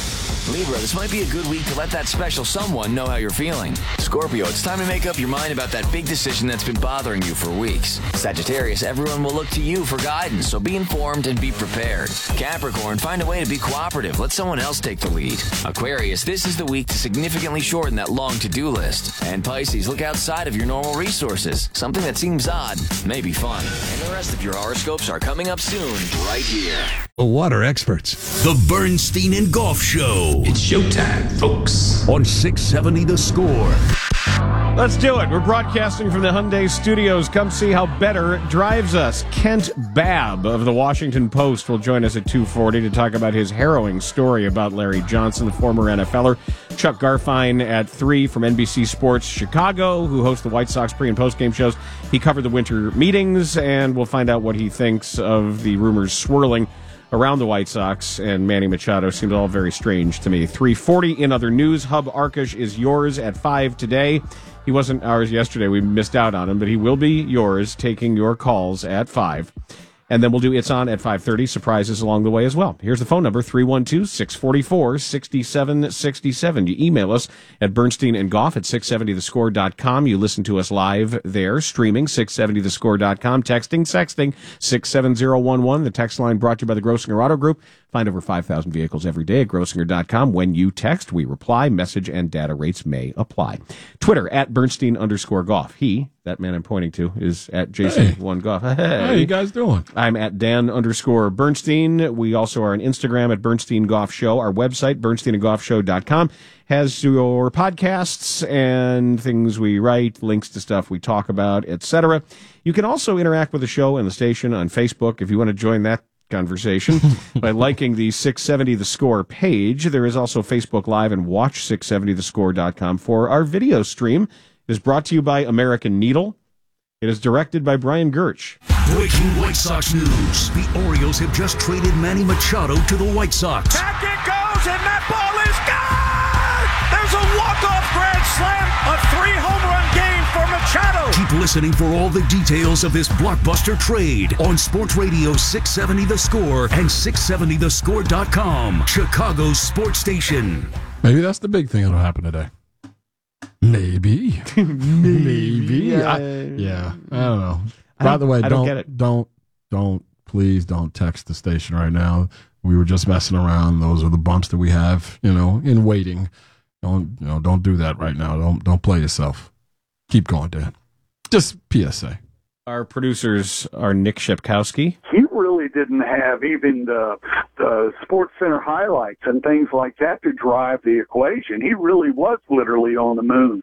Libra, this might be a good week to let that special someone know how you're feeling. Scorpio, it's time to make up your mind about that big decision that's been bothering you for weeks. Sagittarius, everyone will look to you for guidance, so be informed and be prepared. Capricorn, find a way to be cooperative. Let someone else take the lead. Aquarius, this is the week to significantly shorten that long to-do list. And Pisces, look outside of your normal resources. Something that seems odd may be fun. And the rest of your horoscopes are coming up soon, right here. The water experts. The Bernstein and Goff Show. It's showtime, folks. On 670 The Score. Let's do it. We're broadcasting from the Hyundai Studios. Come see how better drives us. Kent Babb of the Washington Post will join us at 2:40 to talk about his harrowing story about Larry Johnson, the former NFLer. Chuck Garfien at 3 from NBC Sports Chicago, who hosts the White Sox pre- and post-game shows. He covered the winter meetings, and we'll find out what he thinks of the rumors swirling around the White Sox and Manny Machado. Seems all very strange to me. 3:40 in other news. Hub Arkush is yours at 5 today. He wasn't ours yesterday. We missed out on him, but he will be yours, taking your calls at 5. And then we'll do It's On at 5:30. Surprises along the way as well. Here's the phone number, 312-644-6767. You email us at bernsteinandgoff at 670thescore.com. You listen to us live there, streaming, 670thescore.com, texting, sexting, 67011. The text line brought to you by the Grossinger Auto Group. Find over 5,000 vehicles every day at grossinger.com. When you text, we reply. Message and data rates may apply. Twitter, at Bernstein_Goff. He, that man I'm pointing to, is at Jason1Goff. Hey. How you guys doing? I'm at Dan_Bernstein. We also are on Instagram at Bernstein Goff Show. Our website, bernsteinandgoffshow.com, has your podcasts and things we write, links to stuff we talk about, etc. You can also interact with the show and the station on Facebook if you want to join that conversation by liking the 670 The Score page. There is also Facebook Live and watch 670thescore.com for our video stream. It is brought to you by American Needle. It is directed by Brian Gertsch. Breaking White Sox news. The Orioles have just traded Manny Machado to the White Sox. Back it goes, and that ball is gone! There's a walk-off grand slam, a 3-home run game for Machado. Keep listening for all the details of this blockbuster trade on Sports Radio 670 The Score and 670thescore.com, Chicago's sports station. Maybe that's the big thing that'll happen today. Maybe. Maybe. I don't know. By the way, please don't text the station right now. We were just messing around. Those are the bumps that we have, in waiting. Don't do that right now. Don't play yourself. Keep going, Dan. Just PSA. Our producers are Nick Shepkowski. He really didn't have even the Sports Center highlights and things like that to drive the equation. He really was literally on the moon.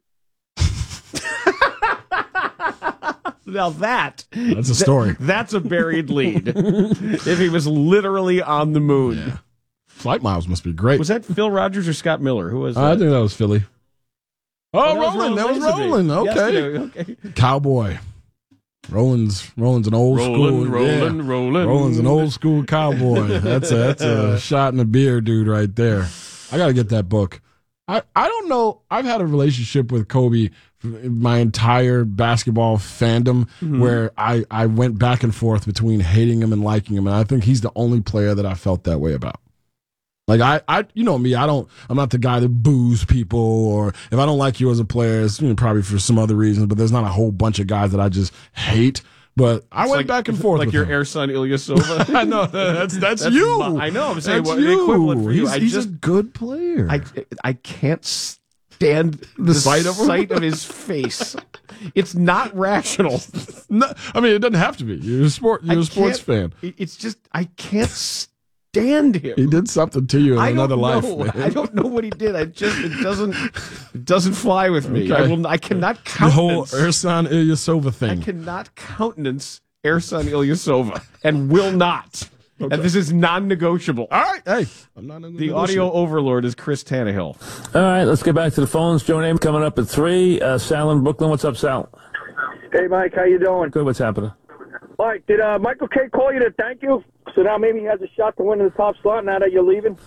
Now that's a story. That's a buried lead. If he was literally on the moon. Yeah. Flight miles must be great. Was that Phil Rogers or Scott Miller? Who was that? I think that was Philly. Oh, Roland. That was Roland. Okay. Cowboy. Roland's an old school. Roland's an old school cowboy. That's a shot in the beer dude right there. I got to get that book. I don't know. I've had a relationship with Kobe my entire basketball fandom where I went back and forth between hating him and liking him, and I think he's the only player that I felt that way about. Like I you know me, I'm not the guy that boos people, or if I don't like you as a player, it's probably for some other reasons, but there's not a whole bunch of guys that I just hate. But I went back and forth like with your him. Ersan Ilyasova. I know that's you. I know. I'm saying that's the equivalent for you. He's a good player. I can't stand the sight of his face. It's not rational. No, I mean, it doesn't have to be. You're a sports fan. It's just I can't stand him. He did something to you in another life. Man. I don't know what he did. It doesn't fly with me. Okay. I cannot countenance the whole Ersan Ilyasova thing. I cannot countenance Ersan Ilyasova and will not. Okay. And this is non-negotiable. All right. Hey, I'm not the audio overlord is Chris Tannehill. All right, let's get back to the phones. Joe Namath coming up at 3. Sal in Brooklyn. What's up, Sal? Hey, Mike. How you doing? Good. What's happening? Mike, did Michael K call you to thank you? So now maybe he has a shot to win in the top slot now that you're leaving?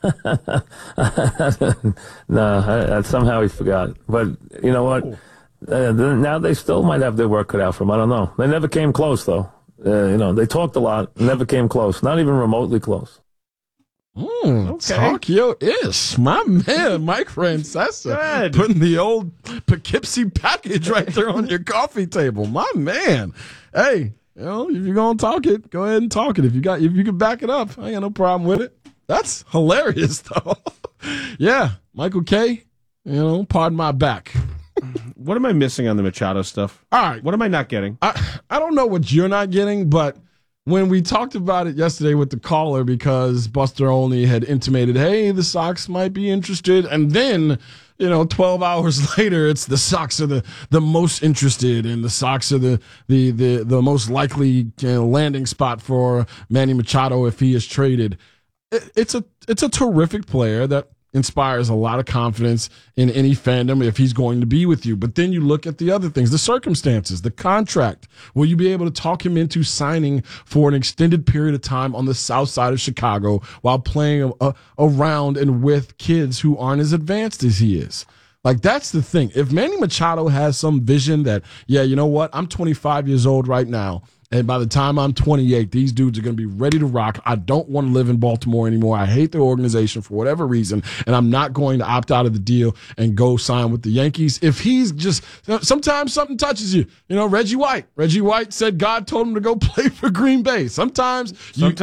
No, somehow he forgot. But you know what? Now they still might have their work cut out for him. I don't know. They never came close, though. They talked a lot, never came close, not even remotely close. Talk your ish. My man, Mike Francesa, putting the old Poughkeepsie package right there on your coffee table. My man. Hey, if you're going to talk it, go ahead and talk it. If you can back it up, I ain't got no problem with it. That's hilarious, though. Yeah, Michael K., pardon my back. What am I missing on the Machado stuff? All right. What am I not getting? I don't know what you're not getting, but when we talked about it yesterday with the caller, because Buster Olney had intimated, hey, the Sox might be interested, and then 12 hours later, it's the Sox are the most interested, and the Sox are the most likely landing spot for Manny Machado if he is traded. It's a terrific player that inspires a lot of confidence in any fandom if he's going to be with you. But then you look at the other things, the circumstances, the contract. Will you be able to talk him into signing for an extended period of time on the south side of Chicago while playing around and with kids who aren't as advanced as he is? Like, that's the thing. If Manny Machado has some vision that, you know what, I'm 25 years old right now, and by the time I'm 28, these dudes are going to be ready to rock. I don't want to live in Baltimore anymore. I hate the organization for whatever reason, and I'm not going to opt out of the deal and go sign with the Yankees. If he's just – sometimes something touches you. Reggie White said God told him to go play for Green Bay. Sometimes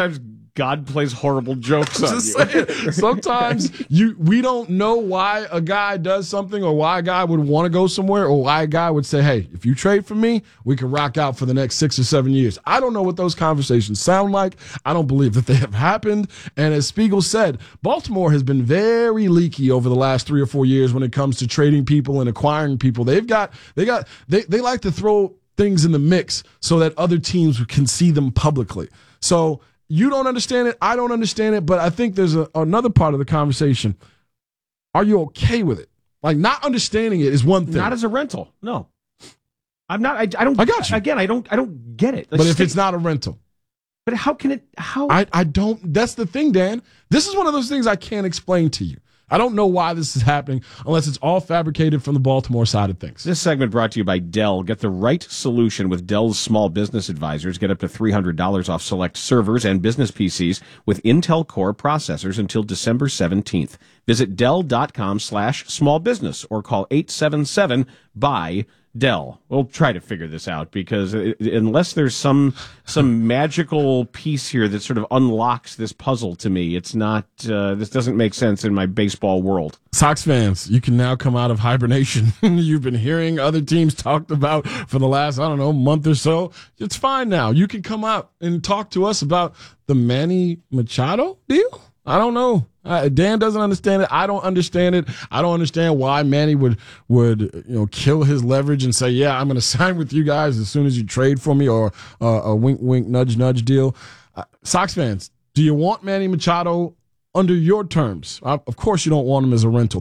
God plays horrible jokes on you. Saying, sometimes we don't know why a guy does something or why a guy would want to go somewhere or why a guy would say, hey, if you trade for me, we can rock out for the next 6 or 7 years. I don't know what those conversations sound like. I don't believe that they have happened. And as Spiegel said, Baltimore has been very leaky over the last 3 or 4 years when it comes to trading people and acquiring people. They like to throw things in the mix so that other teams can see them publicly. So you don't understand it. I don't understand it. But I think there's another part of the conversation. Are you okay with it? Like, not understanding it is one thing. Not as a rental. No, I'm not. I don't. I got you. Again, I don't get it. But if it's not a rental. But how can it? How? I don't. That's the thing, Dan. This is one of those things I can't explain to you. I don't know why this is happening unless it's all fabricated from the Baltimore side of things. This segment brought to you by Dell. Get the right solution with Dell's small business advisors. Get up to $300 off select servers and business PCs with Intel Core processors until December 17th. Visit Dell.com/smallbusiness or call 877-BUY-DELL. We'll try to figure this out because unless there's some magical piece here that sort of unlocks this puzzle to me, it's not. This doesn't make sense in my baseball world. Sox fans, you can now come out of hibernation. You've been hearing other teams talked about for the last, month or so. It's fine now. You can come out and talk to us about the Manny Machado deal. I don't know. Dan doesn't understand it. I don't understand it. I don't understand why Manny would kill his leverage and say, yeah, I'm going to sign with you guys as soon as you trade for me, or a wink, wink, nudge, nudge deal. Sox fans, do you want Manny Machado under your terms? Of course you don't want him as a rental.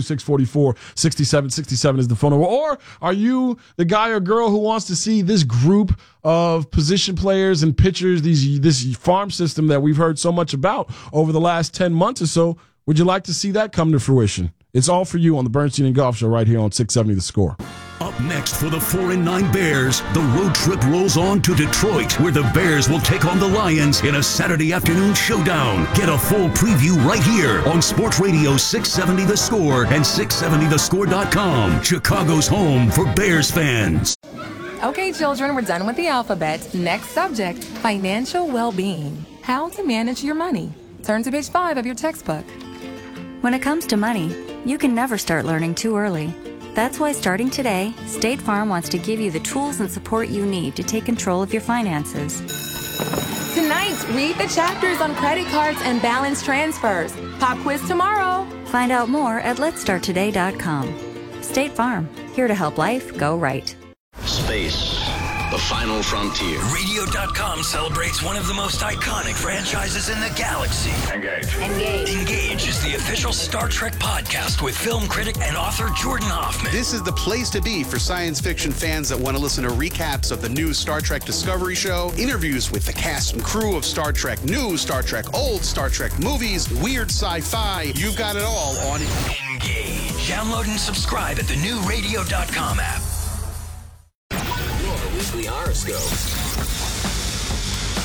312-644-6767 is the phone number. Or are you the guy or girl who wants to see this group of position players and pitchers, this farm system that we've heard so much about over the last 10 months or so? Would you like to see that come to fruition? It's all for you on the Bernstein and Golf Show right here on 670 The Score. Up next for the 4-9 Bears, the road trip rolls on to Detroit, where the Bears will take on the Lions in a Saturday afternoon showdown. Get a full preview right here on Sports Radio 670 The Score and 670thescore.com, Chicago's home for Bears fans. Okay, children, we're done with the alphabet. Next subject, financial well-being. How to manage your money. Turn to page 5 of your textbook. When it comes to money, you can never start learning too early. That's why starting today, State Farm wants to give you the tools and support you need to take control of your finances. Tonight, read the chapters on credit cards and balance transfers. Pop quiz tomorrow. Find out more at letstarttoday.com. State Farm, here to help life go right. Space, the final frontier. Radio.com celebrates one of the most iconic franchises in the galaxy. Engage. Engage is the official Star Trek podcast with film critic and author Jordan Hoffman. This is the place to be for science fiction fans that want to listen to recaps of the new Star Trek Discovery show, interviews with the cast and crew of Star Trek New, Star Trek Old, Star Trek movies, weird sci-fi. You've got it all on Engage. Download and subscribe at the new Radio.com app. Weekly horoscope.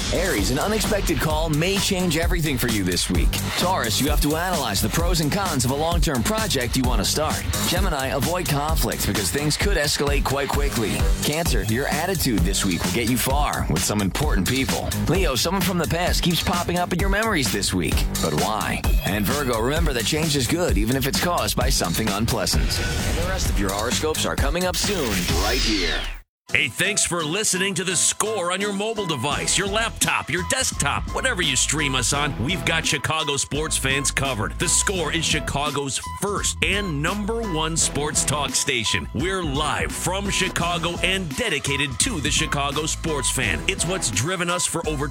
Aries, an unexpected call may change everything for you this week. Taurus, you have to analyze the pros and cons of a long-term project you want to start. Gemini, avoid conflict because things could escalate quite quickly. Cancer, your attitude this week will get you far with some important people. Leo, someone from the past keeps popping up in your memories this week. But why? And Virgo, remember that change is good even if it's caused by something unpleasant. And the rest of your horoscopes are coming up soon, right here. Hey, thanks for listening to The Score on your mobile device, your laptop, your desktop, whatever you stream us on. We've got Chicago sports fans covered. The Score is Chicago's first and #1 sports talk station. We're live from Chicago and dedicated to the Chicago sports fan. It's what's driven us for over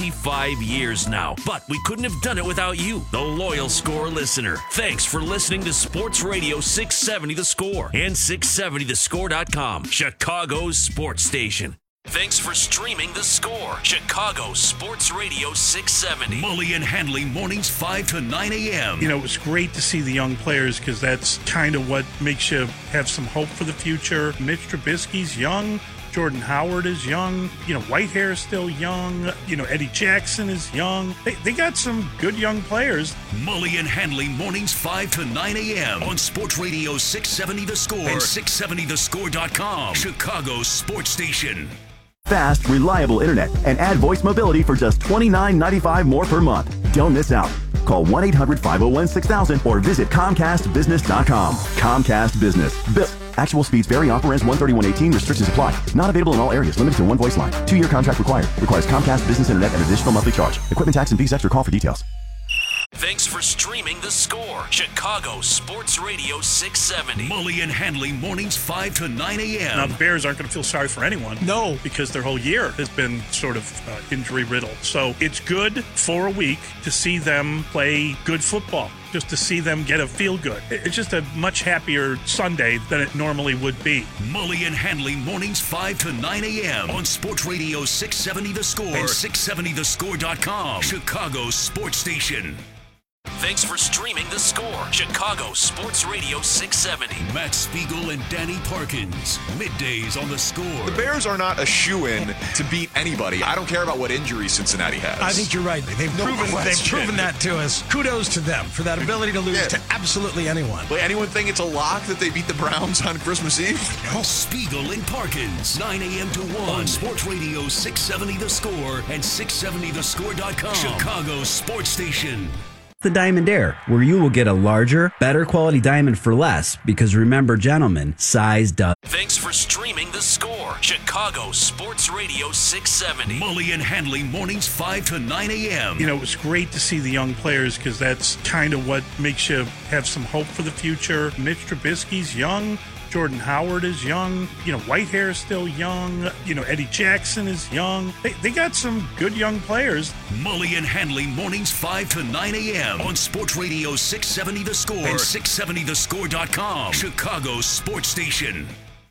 25 years now. But we couldn't have done it without you, the loyal Score listener. Thanks for listening to Sports Radio 670 The Score and 670thescore.com, Chicago's sports station. Thanks for streaming The Score, Chicago Sports Radio 670. Mully and Hanley mornings 5 to 9 a.m. You know, it's great to see the young players because that's kind of what makes you have some hope for the future. Mitch Trubisky's young. Jordan Howard is young. You know, Whitehair is still young. You know, Eddie Jackson is young. They got some good young players. Mully and Hanley mornings 5 to 9 a.m. on Sports Radio 670 The Score and 670thescore.com, Chicago's sports station. Fast, reliable internet and add voice mobility for just $29.95 more per month. Don't miss out. Call 1-800-501-6000 or visit ComcastBusiness.com. Comcast Business. Actual speeds vary. Offer ends 1/31/18. Restrictions apply. Not available in all areas. Limited to one voice line. 2-year contract required. Requires Comcast Business Internet and additional monthly charge. Equipment tax and fees extra. Call for details. Thanks for streaming The Score, Chicago Sports Radio 670. Mully and Hanley mornings 5 to 9 a.m. Now, the Bears aren't going to feel sorry for anyone. No. Because their whole year has been sort of injury-riddled. So it's good for a week to see them play good football, just to see them get a feel-good. It's just a much happier Sunday than it normally would be. Mully and Hanley mornings 5 to 9 a.m. on Sports Radio 670 The Score and 670thescore.com, Chicago's sports station. Thanks for streaming The Score, Chicago Sports Radio 670. Matt Spiegel and Danny Parkins, middays on The Score. The Bears are not a shoo-in to beat anybody. I don't care about what injuries Cincinnati has. I think you're right. They've proven that to us. Kudos to them for that ability to lose to absolutely anyone. Wait, anyone think it's a lock that they beat the Browns on Christmas Eve? Spiegel and Parkins, 9 a.m. to 1 on Sports Radio 670 The Score and 670thescore.com, Chicago's sports station. The Diamond Air, where you will get a larger, better quality diamond for less, because remember, gentlemen, size does. Thanks for streaming The Score, Chicago Sports Radio 670. Mully and Hanley mornings 5 to 9 a.m. You know, it's great to see the young players because that's kind of what makes you have some hope for the future. Mitch Trubisky's young. Jordan Howard is young. You know, Whitehair is still young. You know, Eddie Jackson is young. They got some good young players. Mully and Hanley mornings 5 to 9 a.m. on Sports Radio 670 The Score and 670thescore.com, Chicago's sports station.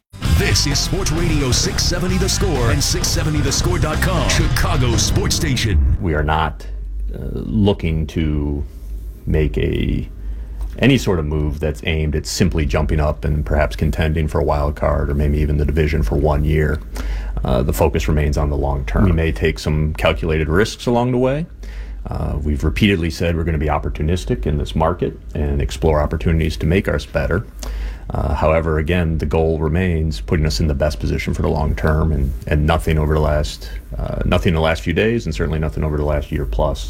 This is Sports Radio 670 The Score and 670thescore.com, Chicago's sports station. We are not looking to make any sort of move that's aimed at simply jumping up and perhaps contending for a wild card or maybe even the division for 1 year. The focus remains on the long term. We may take some calculated risks along the way. We've repeatedly said we're going to be opportunistic in this market and explore opportunities to make us better. However, again, the goal remains putting us in the best position for the long term, and nothing over the last few days, and certainly nothing over the last year plus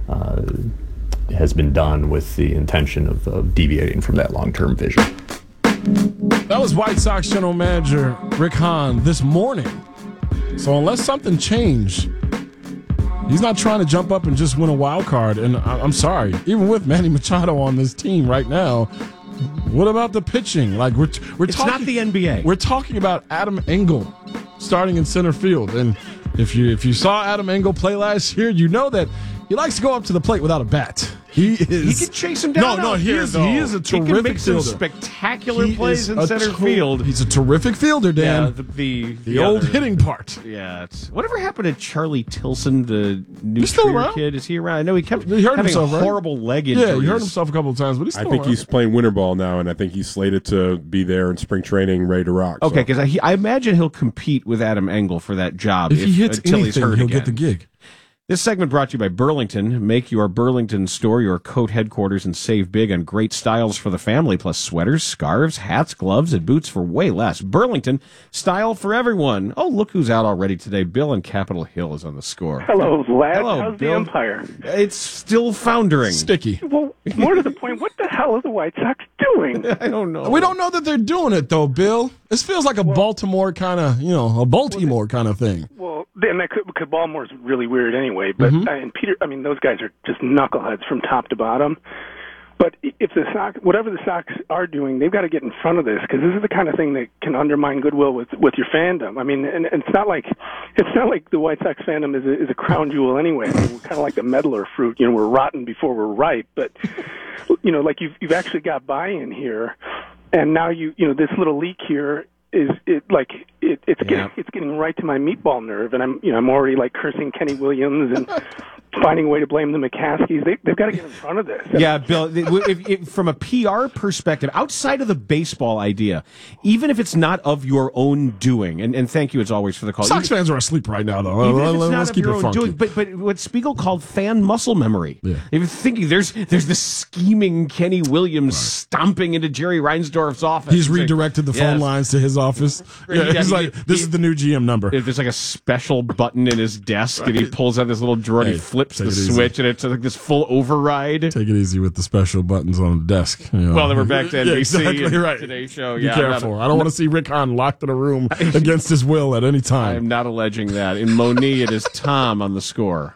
has been done with the intention of deviating from that long-term vision. That was White Sox General Manager Rick Hahn this morning. So unless something changed, he's not trying to jump up and just win a wild card. And I'm sorry, even with Manny Machado on this team right now, what about the pitching? Like we're talking, it's not the NBA. We're talking about Adam Engel starting in center field. And if you saw Adam Engel play last year, you know that he likes to go up to the plate without a bat. He is. He can chase him down. He is a terrific He can make some fielder. spectacular plays in center field. He's a terrific fielder, Dan. Yeah, the old hitting part. Yeah. Whatever happened to Charlie Tilson, the new still around? kid? Is he around? I know he kept He hurt having himself, right? horrible leg injuries. Yeah, he hurt himself a couple of times, but he's still I think around. he's playing winter ball now, and I think he's slated to be there in spring training, ready to rock. Okay, because I imagine he'll compete with Adam Engel for that job. If he hits until anything, he's hurt he'll again. get the gig. This segment brought to you by Burlington. Make your Burlington store your coat headquarters and save big on great styles for the family, plus sweaters, scarves, hats, gloves, and boots for way less. Burlington, style for everyone. Oh, look who's out already today. Bill in Capitol Hill is on the score. Hello, lad. Hello, How's Bill. the Empire? It's still foundering. Sticky. Well, more to the point, what the hell are the White Sox doing? I don't know. We don't know that they're doing it, though, Bill. This feels like a Baltimore kind of, a Baltimore kind of thing. Well, then that could Baltimore's really weird anyway. But and Peter, those guys are just knuckleheads from top to bottom. But if the Sox, whatever the Sox are doing, they've got to get in front of this, because this is the kind of thing that can undermine goodwill with your fandom. I mean, and it's not like the White Sox fandom is a crown jewel anyway. I mean, we're kind of like the medlar fruit. We're rotten before we're ripe. But like you've actually got buy-in here, and now this little leak here is it's getting right to my meatball nerve, and I'm already like cursing Kenny Williams and finding a way to blame the McCaskies. They've got to get in front of this. Yeah, Bill, if from a PR perspective, outside of the baseball idea, even if it's not of your own doing, and thank you as always for the call. Sox fans are asleep right now, though. Even if it's not Let's of keep your it own funky. doing, but what Spiegel called fan muscle memory. Yeah. If you're thinking there's this scheming Kenny Williams stomping into Jerry Reinsdorf's office. He's redirected the phone lines to his office. Yeah, he's like, this is the new GM number. There's like a special button in his desk, and he pulls out this little drawer, and he flips the switch, and it's like this full override. Take it easy with the special buttons on the desk. Well, then we're back to NBC. Yeah, exactly and right. Today's show. Be Yeah, careful. I don't want to see Rick Hahn locked in a room against his will at any time. I'm not alleging that. In Moni, it is Tom on the score.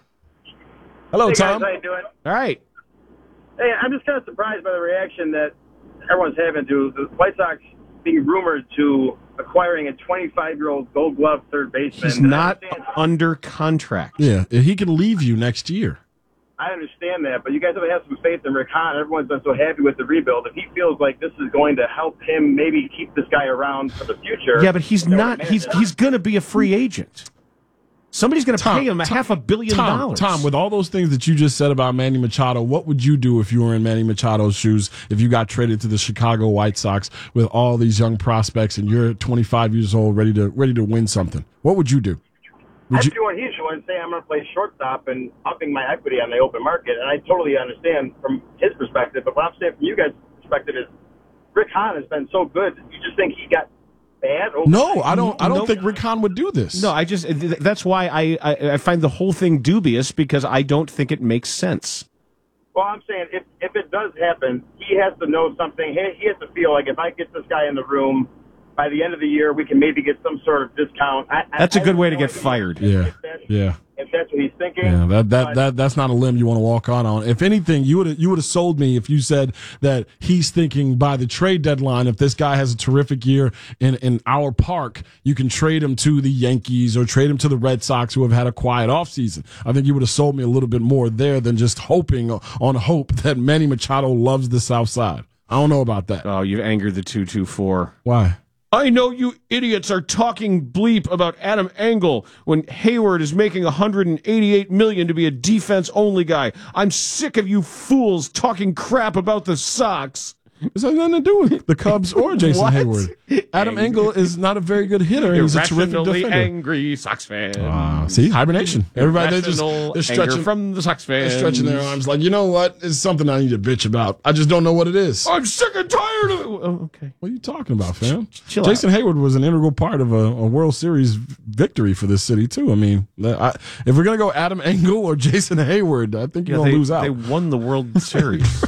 Hello, hey Tom. Guys, how you doing? All right. Hey, I'm just kind of surprised by the reaction that everyone's having to the White Sox being rumored to acquiring a 25-year-old Gold Glove third baseman. He's not under contract. Yeah, he can leave you next year. I understand that, but you guys have to have some faith in Rick Hahn. Everyone's been so happy with the rebuild. If he feels like this is going to help him maybe keep this guy around for the future. Yeah, but he's not. He's going to be a free agent. Somebody's going to pay him $500 million. Tom, with all those things that you just said about Manny Machado, what would you do if you were in Manny Machado's shoes, if you got traded to the Chicago White Sox with all these young prospects and you're 25 years old, ready to win something? What would you do? I'd do what he's doing and say I'm going to play shortstop and upping my equity on the open market. And I totally understand from his perspective. But what I'm saying from you guys' perspective is Rick Hahn has been so good. You just think he got bad? No, I don't think Rick Hahn would do this. No, that's why I find the whole thing dubious, because I don't think it makes sense. Well, I'm saying if it does happen, he has to know something. He has to feel like if I get this guy in the room, by the end of the year, we can maybe get some sort of discount. That's a good way to get fired. Yeah. If that's what he's thinking. Yeah, that's not a limb you want to walk on. If anything, you would have sold me if you said that he's thinking by the trade deadline, if this guy has a terrific year in our park, you can trade him to the Yankees or trade him to the Red Sox, who have had a quiet offseason. I think you would have sold me a little bit more there than just hoping on hope that Manny Machado loves the South Side. I don't know about that. Oh, you've angered the 224. Why? I know you idiots are talking bleep about Adam Engel when Hayward is making $188 million to be a defense-only guy. I'm sick of you fools talking crap about the Sox. This has nothing to do with the Cubs or Jason Hayward. Adam Engel is not a very good hitter. He's a terrific Irrationally defender. angry Sox fan. See, hibernation. Everybody, Irrational they're stretching anger from the Sox fans. They're stretching their arms like, you know what? It's something I need to bitch about. I just don't know what it is. I'm sick and tired of it. Oh, okay. What are you talking about, fam? Chill Jason out. Hayward was an integral part of a World Series victory for this city, too. I mean, if we're going to go Adam Engel or Jason Hayward, I think you're going to lose out. They won the World Series.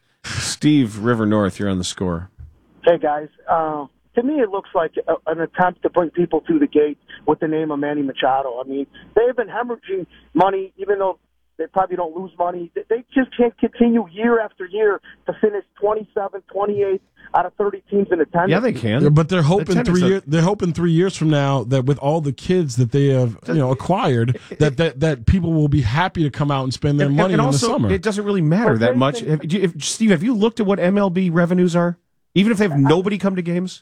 Steve, River North, you're on the score. Hey, guys. To me, it looks like an attempt to bring people through the gate with the name of Manny Machado. I mean, they've been hemorrhaging money, even though They probably don't lose money. They just can't continue year after year to finish 27, 28 out of 30 teams in attendance. Yeah, they can. Yeah, but they're hoping 3 years. They're hoping 3 years from now that with all the kids that they have, acquired, that people will be happy to come out and spend their money and in also, the summer. It doesn't really matter that much. Steve, have you looked at what MLB revenues are? Even if they have nobody come to games.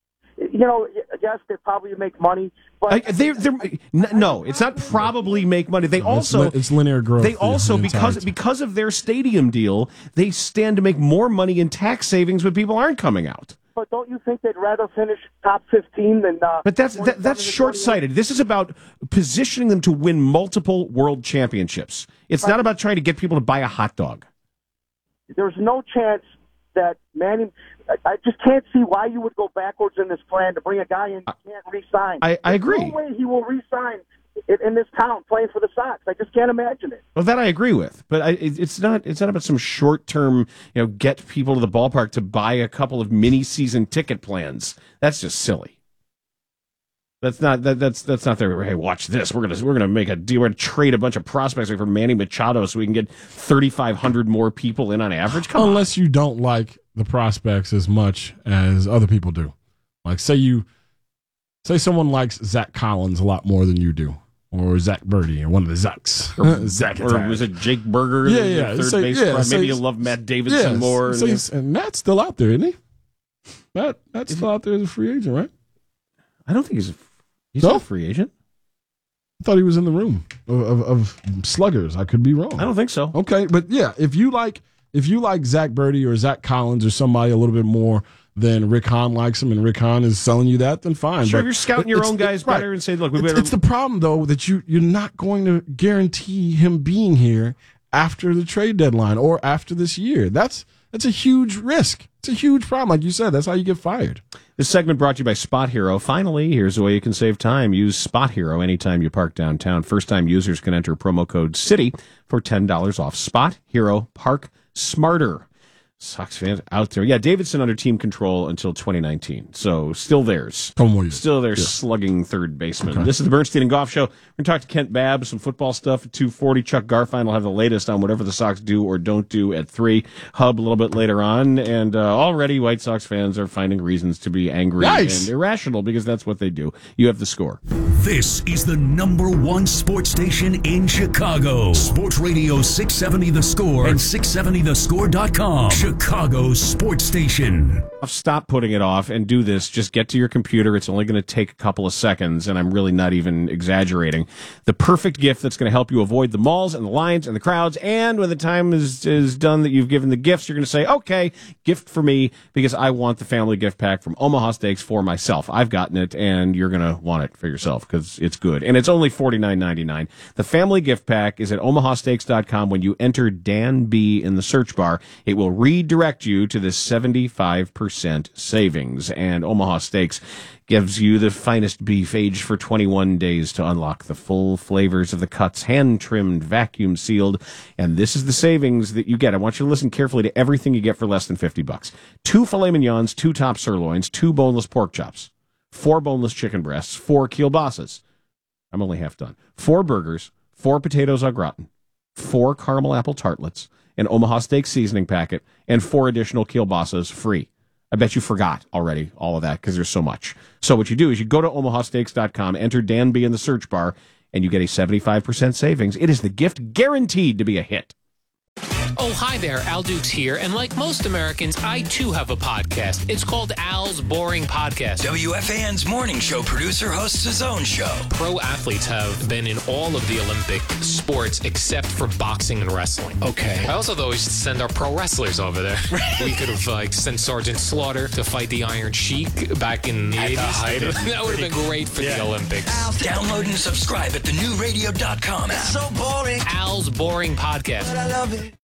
Yes, they probably make money, but no, it's not probably make money. They also it's linear growth. They also because of their stadium deal, they stand to make more money in tax savings when people aren't coming out. But don't you think they'd rather finish top 15 than? But that's short-sighted. This is about positioning them to win multiple world championships. It's not about trying to get people to buy a hot dog. There's no chance that Manning. I just can't see why you would go backwards in this plan to bring a guy in you can't re-sign. I agree. There's no way he will re-sign in this town playing for the Sox. I just can't imagine it. Well, that I agree with, but it's not about some short-term, get people to the ballpark to buy a couple of mini-season ticket plans. That's just silly. That's not their. Hey, watch this. We're gonna make a deal. We're gonna trade a bunch of prospects for Manny Machado so we can get 3,500 more people in on average. Unless you don't like the prospects as much as other people do. Like say someone likes Zach Collins a lot more than you do, or Zach Birdie, or one of the Zucks. Or was it Jake Berger? Yeah. Third base. Maybe you love Matt Davidson more. And Matt's still out there, isn't he? Matt's still out there as a free agent, right? I don't think he's not a free agent. I thought he was in the room of sluggers. I could be wrong. I don't think so. Okay, but yeah, if you like Zach Birdie or Zach Collins or somebody a little bit more than Rick Hahn likes him, and Rick Hahn is selling you that, then fine. Sure, but if you're scouting your own guys better and say, look, we better. It's the problem though that you're not going to guarantee him being here after the trade deadline or after this year. That's a huge risk. It's a huge problem. Like you said, that's how you get fired. This segment brought to you by Spot Hero. Finally, here's a way you can save time. Use Spot Hero anytime you park downtown. First-time users can enter promo code CITY for $10 off. Spot Hero, park smarter. Sox fans out there. Yeah, Davidson under team control until 2019. So still theirs. Still their slugging third baseman. Okay. This is the Bernstein and Goff Show. We're going to talk to Kent Babb, some football stuff at 2:40. Chuck Garfien will have the latest on whatever the Sox do or don't do at 3. Hub a little bit later on. And already White Sox fans are finding reasons to be angry and irrational because that's what they do. You have the score. This is the #1 sports station in Chicago. Sports Radio 670 The Score and 670thescore.com. Chicago's sports station. Stop putting it off and do this. Just get to your computer. It's only going to take a couple of seconds, and I'm really not even exaggerating. The perfect gift that's going to help you avoid the malls and the lines and the crowds, and when the time is done that you've given the gifts, you're going to say, okay, gift for me, because I want the family gift pack from Omaha Steaks for myself. I've gotten it, and you're going to want it for yourself because it's good. And it's only $49.99. The family gift pack is at omahasteaks.com. When you enter Dan B in the search bar, it will redirect you to this 75% savings. And Omaha Steaks gives you the finest beef aged for 21 days to unlock the full flavors of the cuts, hand-trimmed, vacuum-sealed. And this is the savings that you get. I want you to listen carefully to everything you get for less than $50. 2 filet mignons, 2 top sirloins, 2 boneless pork chops, 4 boneless chicken breasts, 4 kielbasa's. I'm only half done. 4 burgers, 4 potatoes au gratin, 4 caramel apple tartlets, an Omaha Steak seasoning packet, and 4 additional kielbasa's free. I bet you forgot already all of that because there's so much. So what you do is you go to omahasteaks.com, enter Dan B in the search bar, and you get a 75% savings. It is the gift guaranteed to be a hit. Oh, hi there, Al Dukes here, and like most Americans, I too have a podcast. It's called Al's Boring Podcast. WFAN's morning show producer hosts his own show. Pro athletes have been in all of the Olympic sports except for boxing and wrestling. Okay. I also thought we should send our pro wrestlers over there. We could have sent Sergeant Slaughter to fight the Iron Sheik back in the 80s. That would have been great for the Olympics. Download and subscribe at thenewradio.com app. It's so boring. Al's Boring Podcast. But I love it.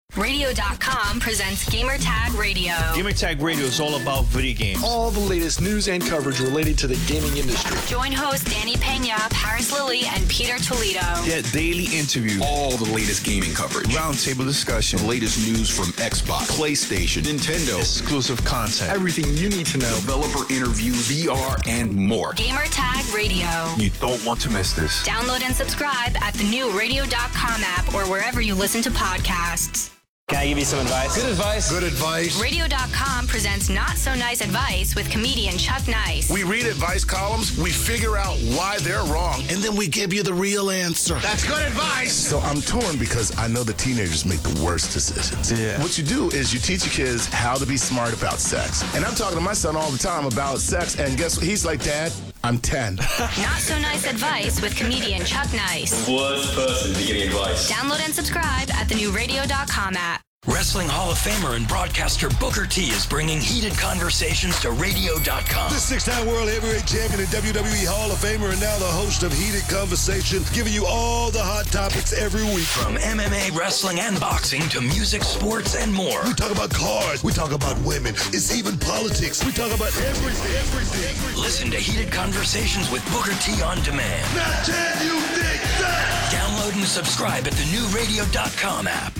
Radio.com presents Gamertag Radio. Gamertag Radio is all about video games. All the latest news and coverage related to the gaming industry. Join hosts Danny Pena, Paris Lilly, and Peter Toledo. Get daily interviews. All the latest gaming coverage. Roundtable discussion. The latest news from Xbox, PlayStation, Nintendo. Exclusive content. Everything you need to know. Developer interviews, VR, and more. Gamertag Radio. You don't want to miss this. Download and subscribe at the new Radio.com app or wherever you listen to podcasts. Can I give you some advice? Good advice. Good advice. Radio.com presents Not So Nice Advice with comedian Chuck Nice. We read advice columns, we figure out why they're wrong, and then we give you the real answer. That's good advice. So I'm torn because I know the teenagers make the worst decisions. Yeah. What you do is you teach your kids how to be smart about sex. And I'm talking to my son all the time about sex, and guess what? He's like, Dad, I'm 10. Not So Nice Advice with comedian Chuck Nice. Worst person to give me advice. Download and subscribe at the new Radio.com app. Wrestling Hall of Famer and broadcaster Booker T is bringing heated conversations to Radio.com. The six-time World Heavyweight Champion and WWE Hall of Famer and now the host of Heated Conversation, giving you all the hot topics every week. From MMA, wrestling, and boxing to music, sports, and more. We talk about cars. We talk about women. It's even politics. We talk about everything. Listen to Heated Conversations with Booker T on demand. Not 10, you think that? Download and subscribe at the new Radio.com app.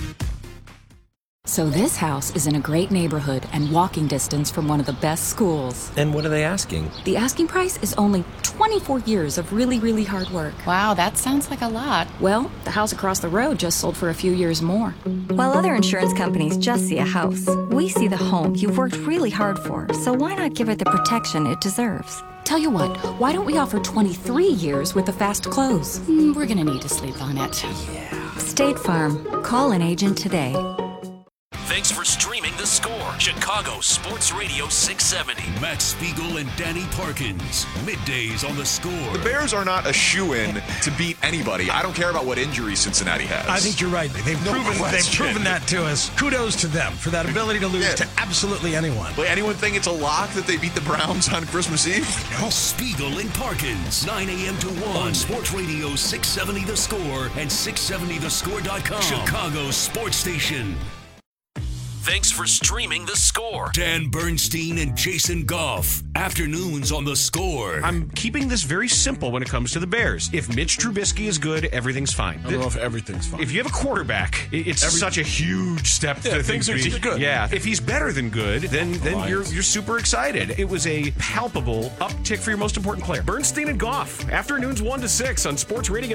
So this house is in a great neighborhood and walking distance from one of the best schools. And what are they asking? The asking price is only 24 years of really, really hard work. Wow, that sounds like a lot. Well, the house across the road just sold for a few years more. While other insurance companies just see a house, we see the home you've worked really hard for, so why not give it the protection it deserves? Tell you what, why don't we offer 23 years with a fast close? We're gonna need to sleep on it. Yeah. State Farm. Call an agent today. Thanks for streaming The Score, Chicago Sports Radio 670. Matt Spiegel and Danny Parkins, middays on The Score. The Bears are not a shoo-in to beat anybody. I don't care about what injuries Cincinnati has. I think you're right. They've proven that to us. Kudos to them for that ability to lose to absolutely anyone. Will anyone think it's a lock that they beat the Browns on Christmas Eve? No. Spiegel and Parkins, 9 a.m. to 1 on Sports Radio 670 The Score and 670thescore.com. Chicago Sports Station. Thanks for streaming The Score. Dan Bernstein and Jason Goff. Afternoons on The Score. I'm keeping this very simple when it comes to the Bears. If Mitch Trubisky is good, everything's fine. I don't know if everything's fine. If you have a quarterback, it's such a huge step. Things are good. Yeah. If he's better than good, then you're super excited. It was a palpable uptick for your most important player. Bernstein and Goff. Afternoons 1 to 6 on Sports Radio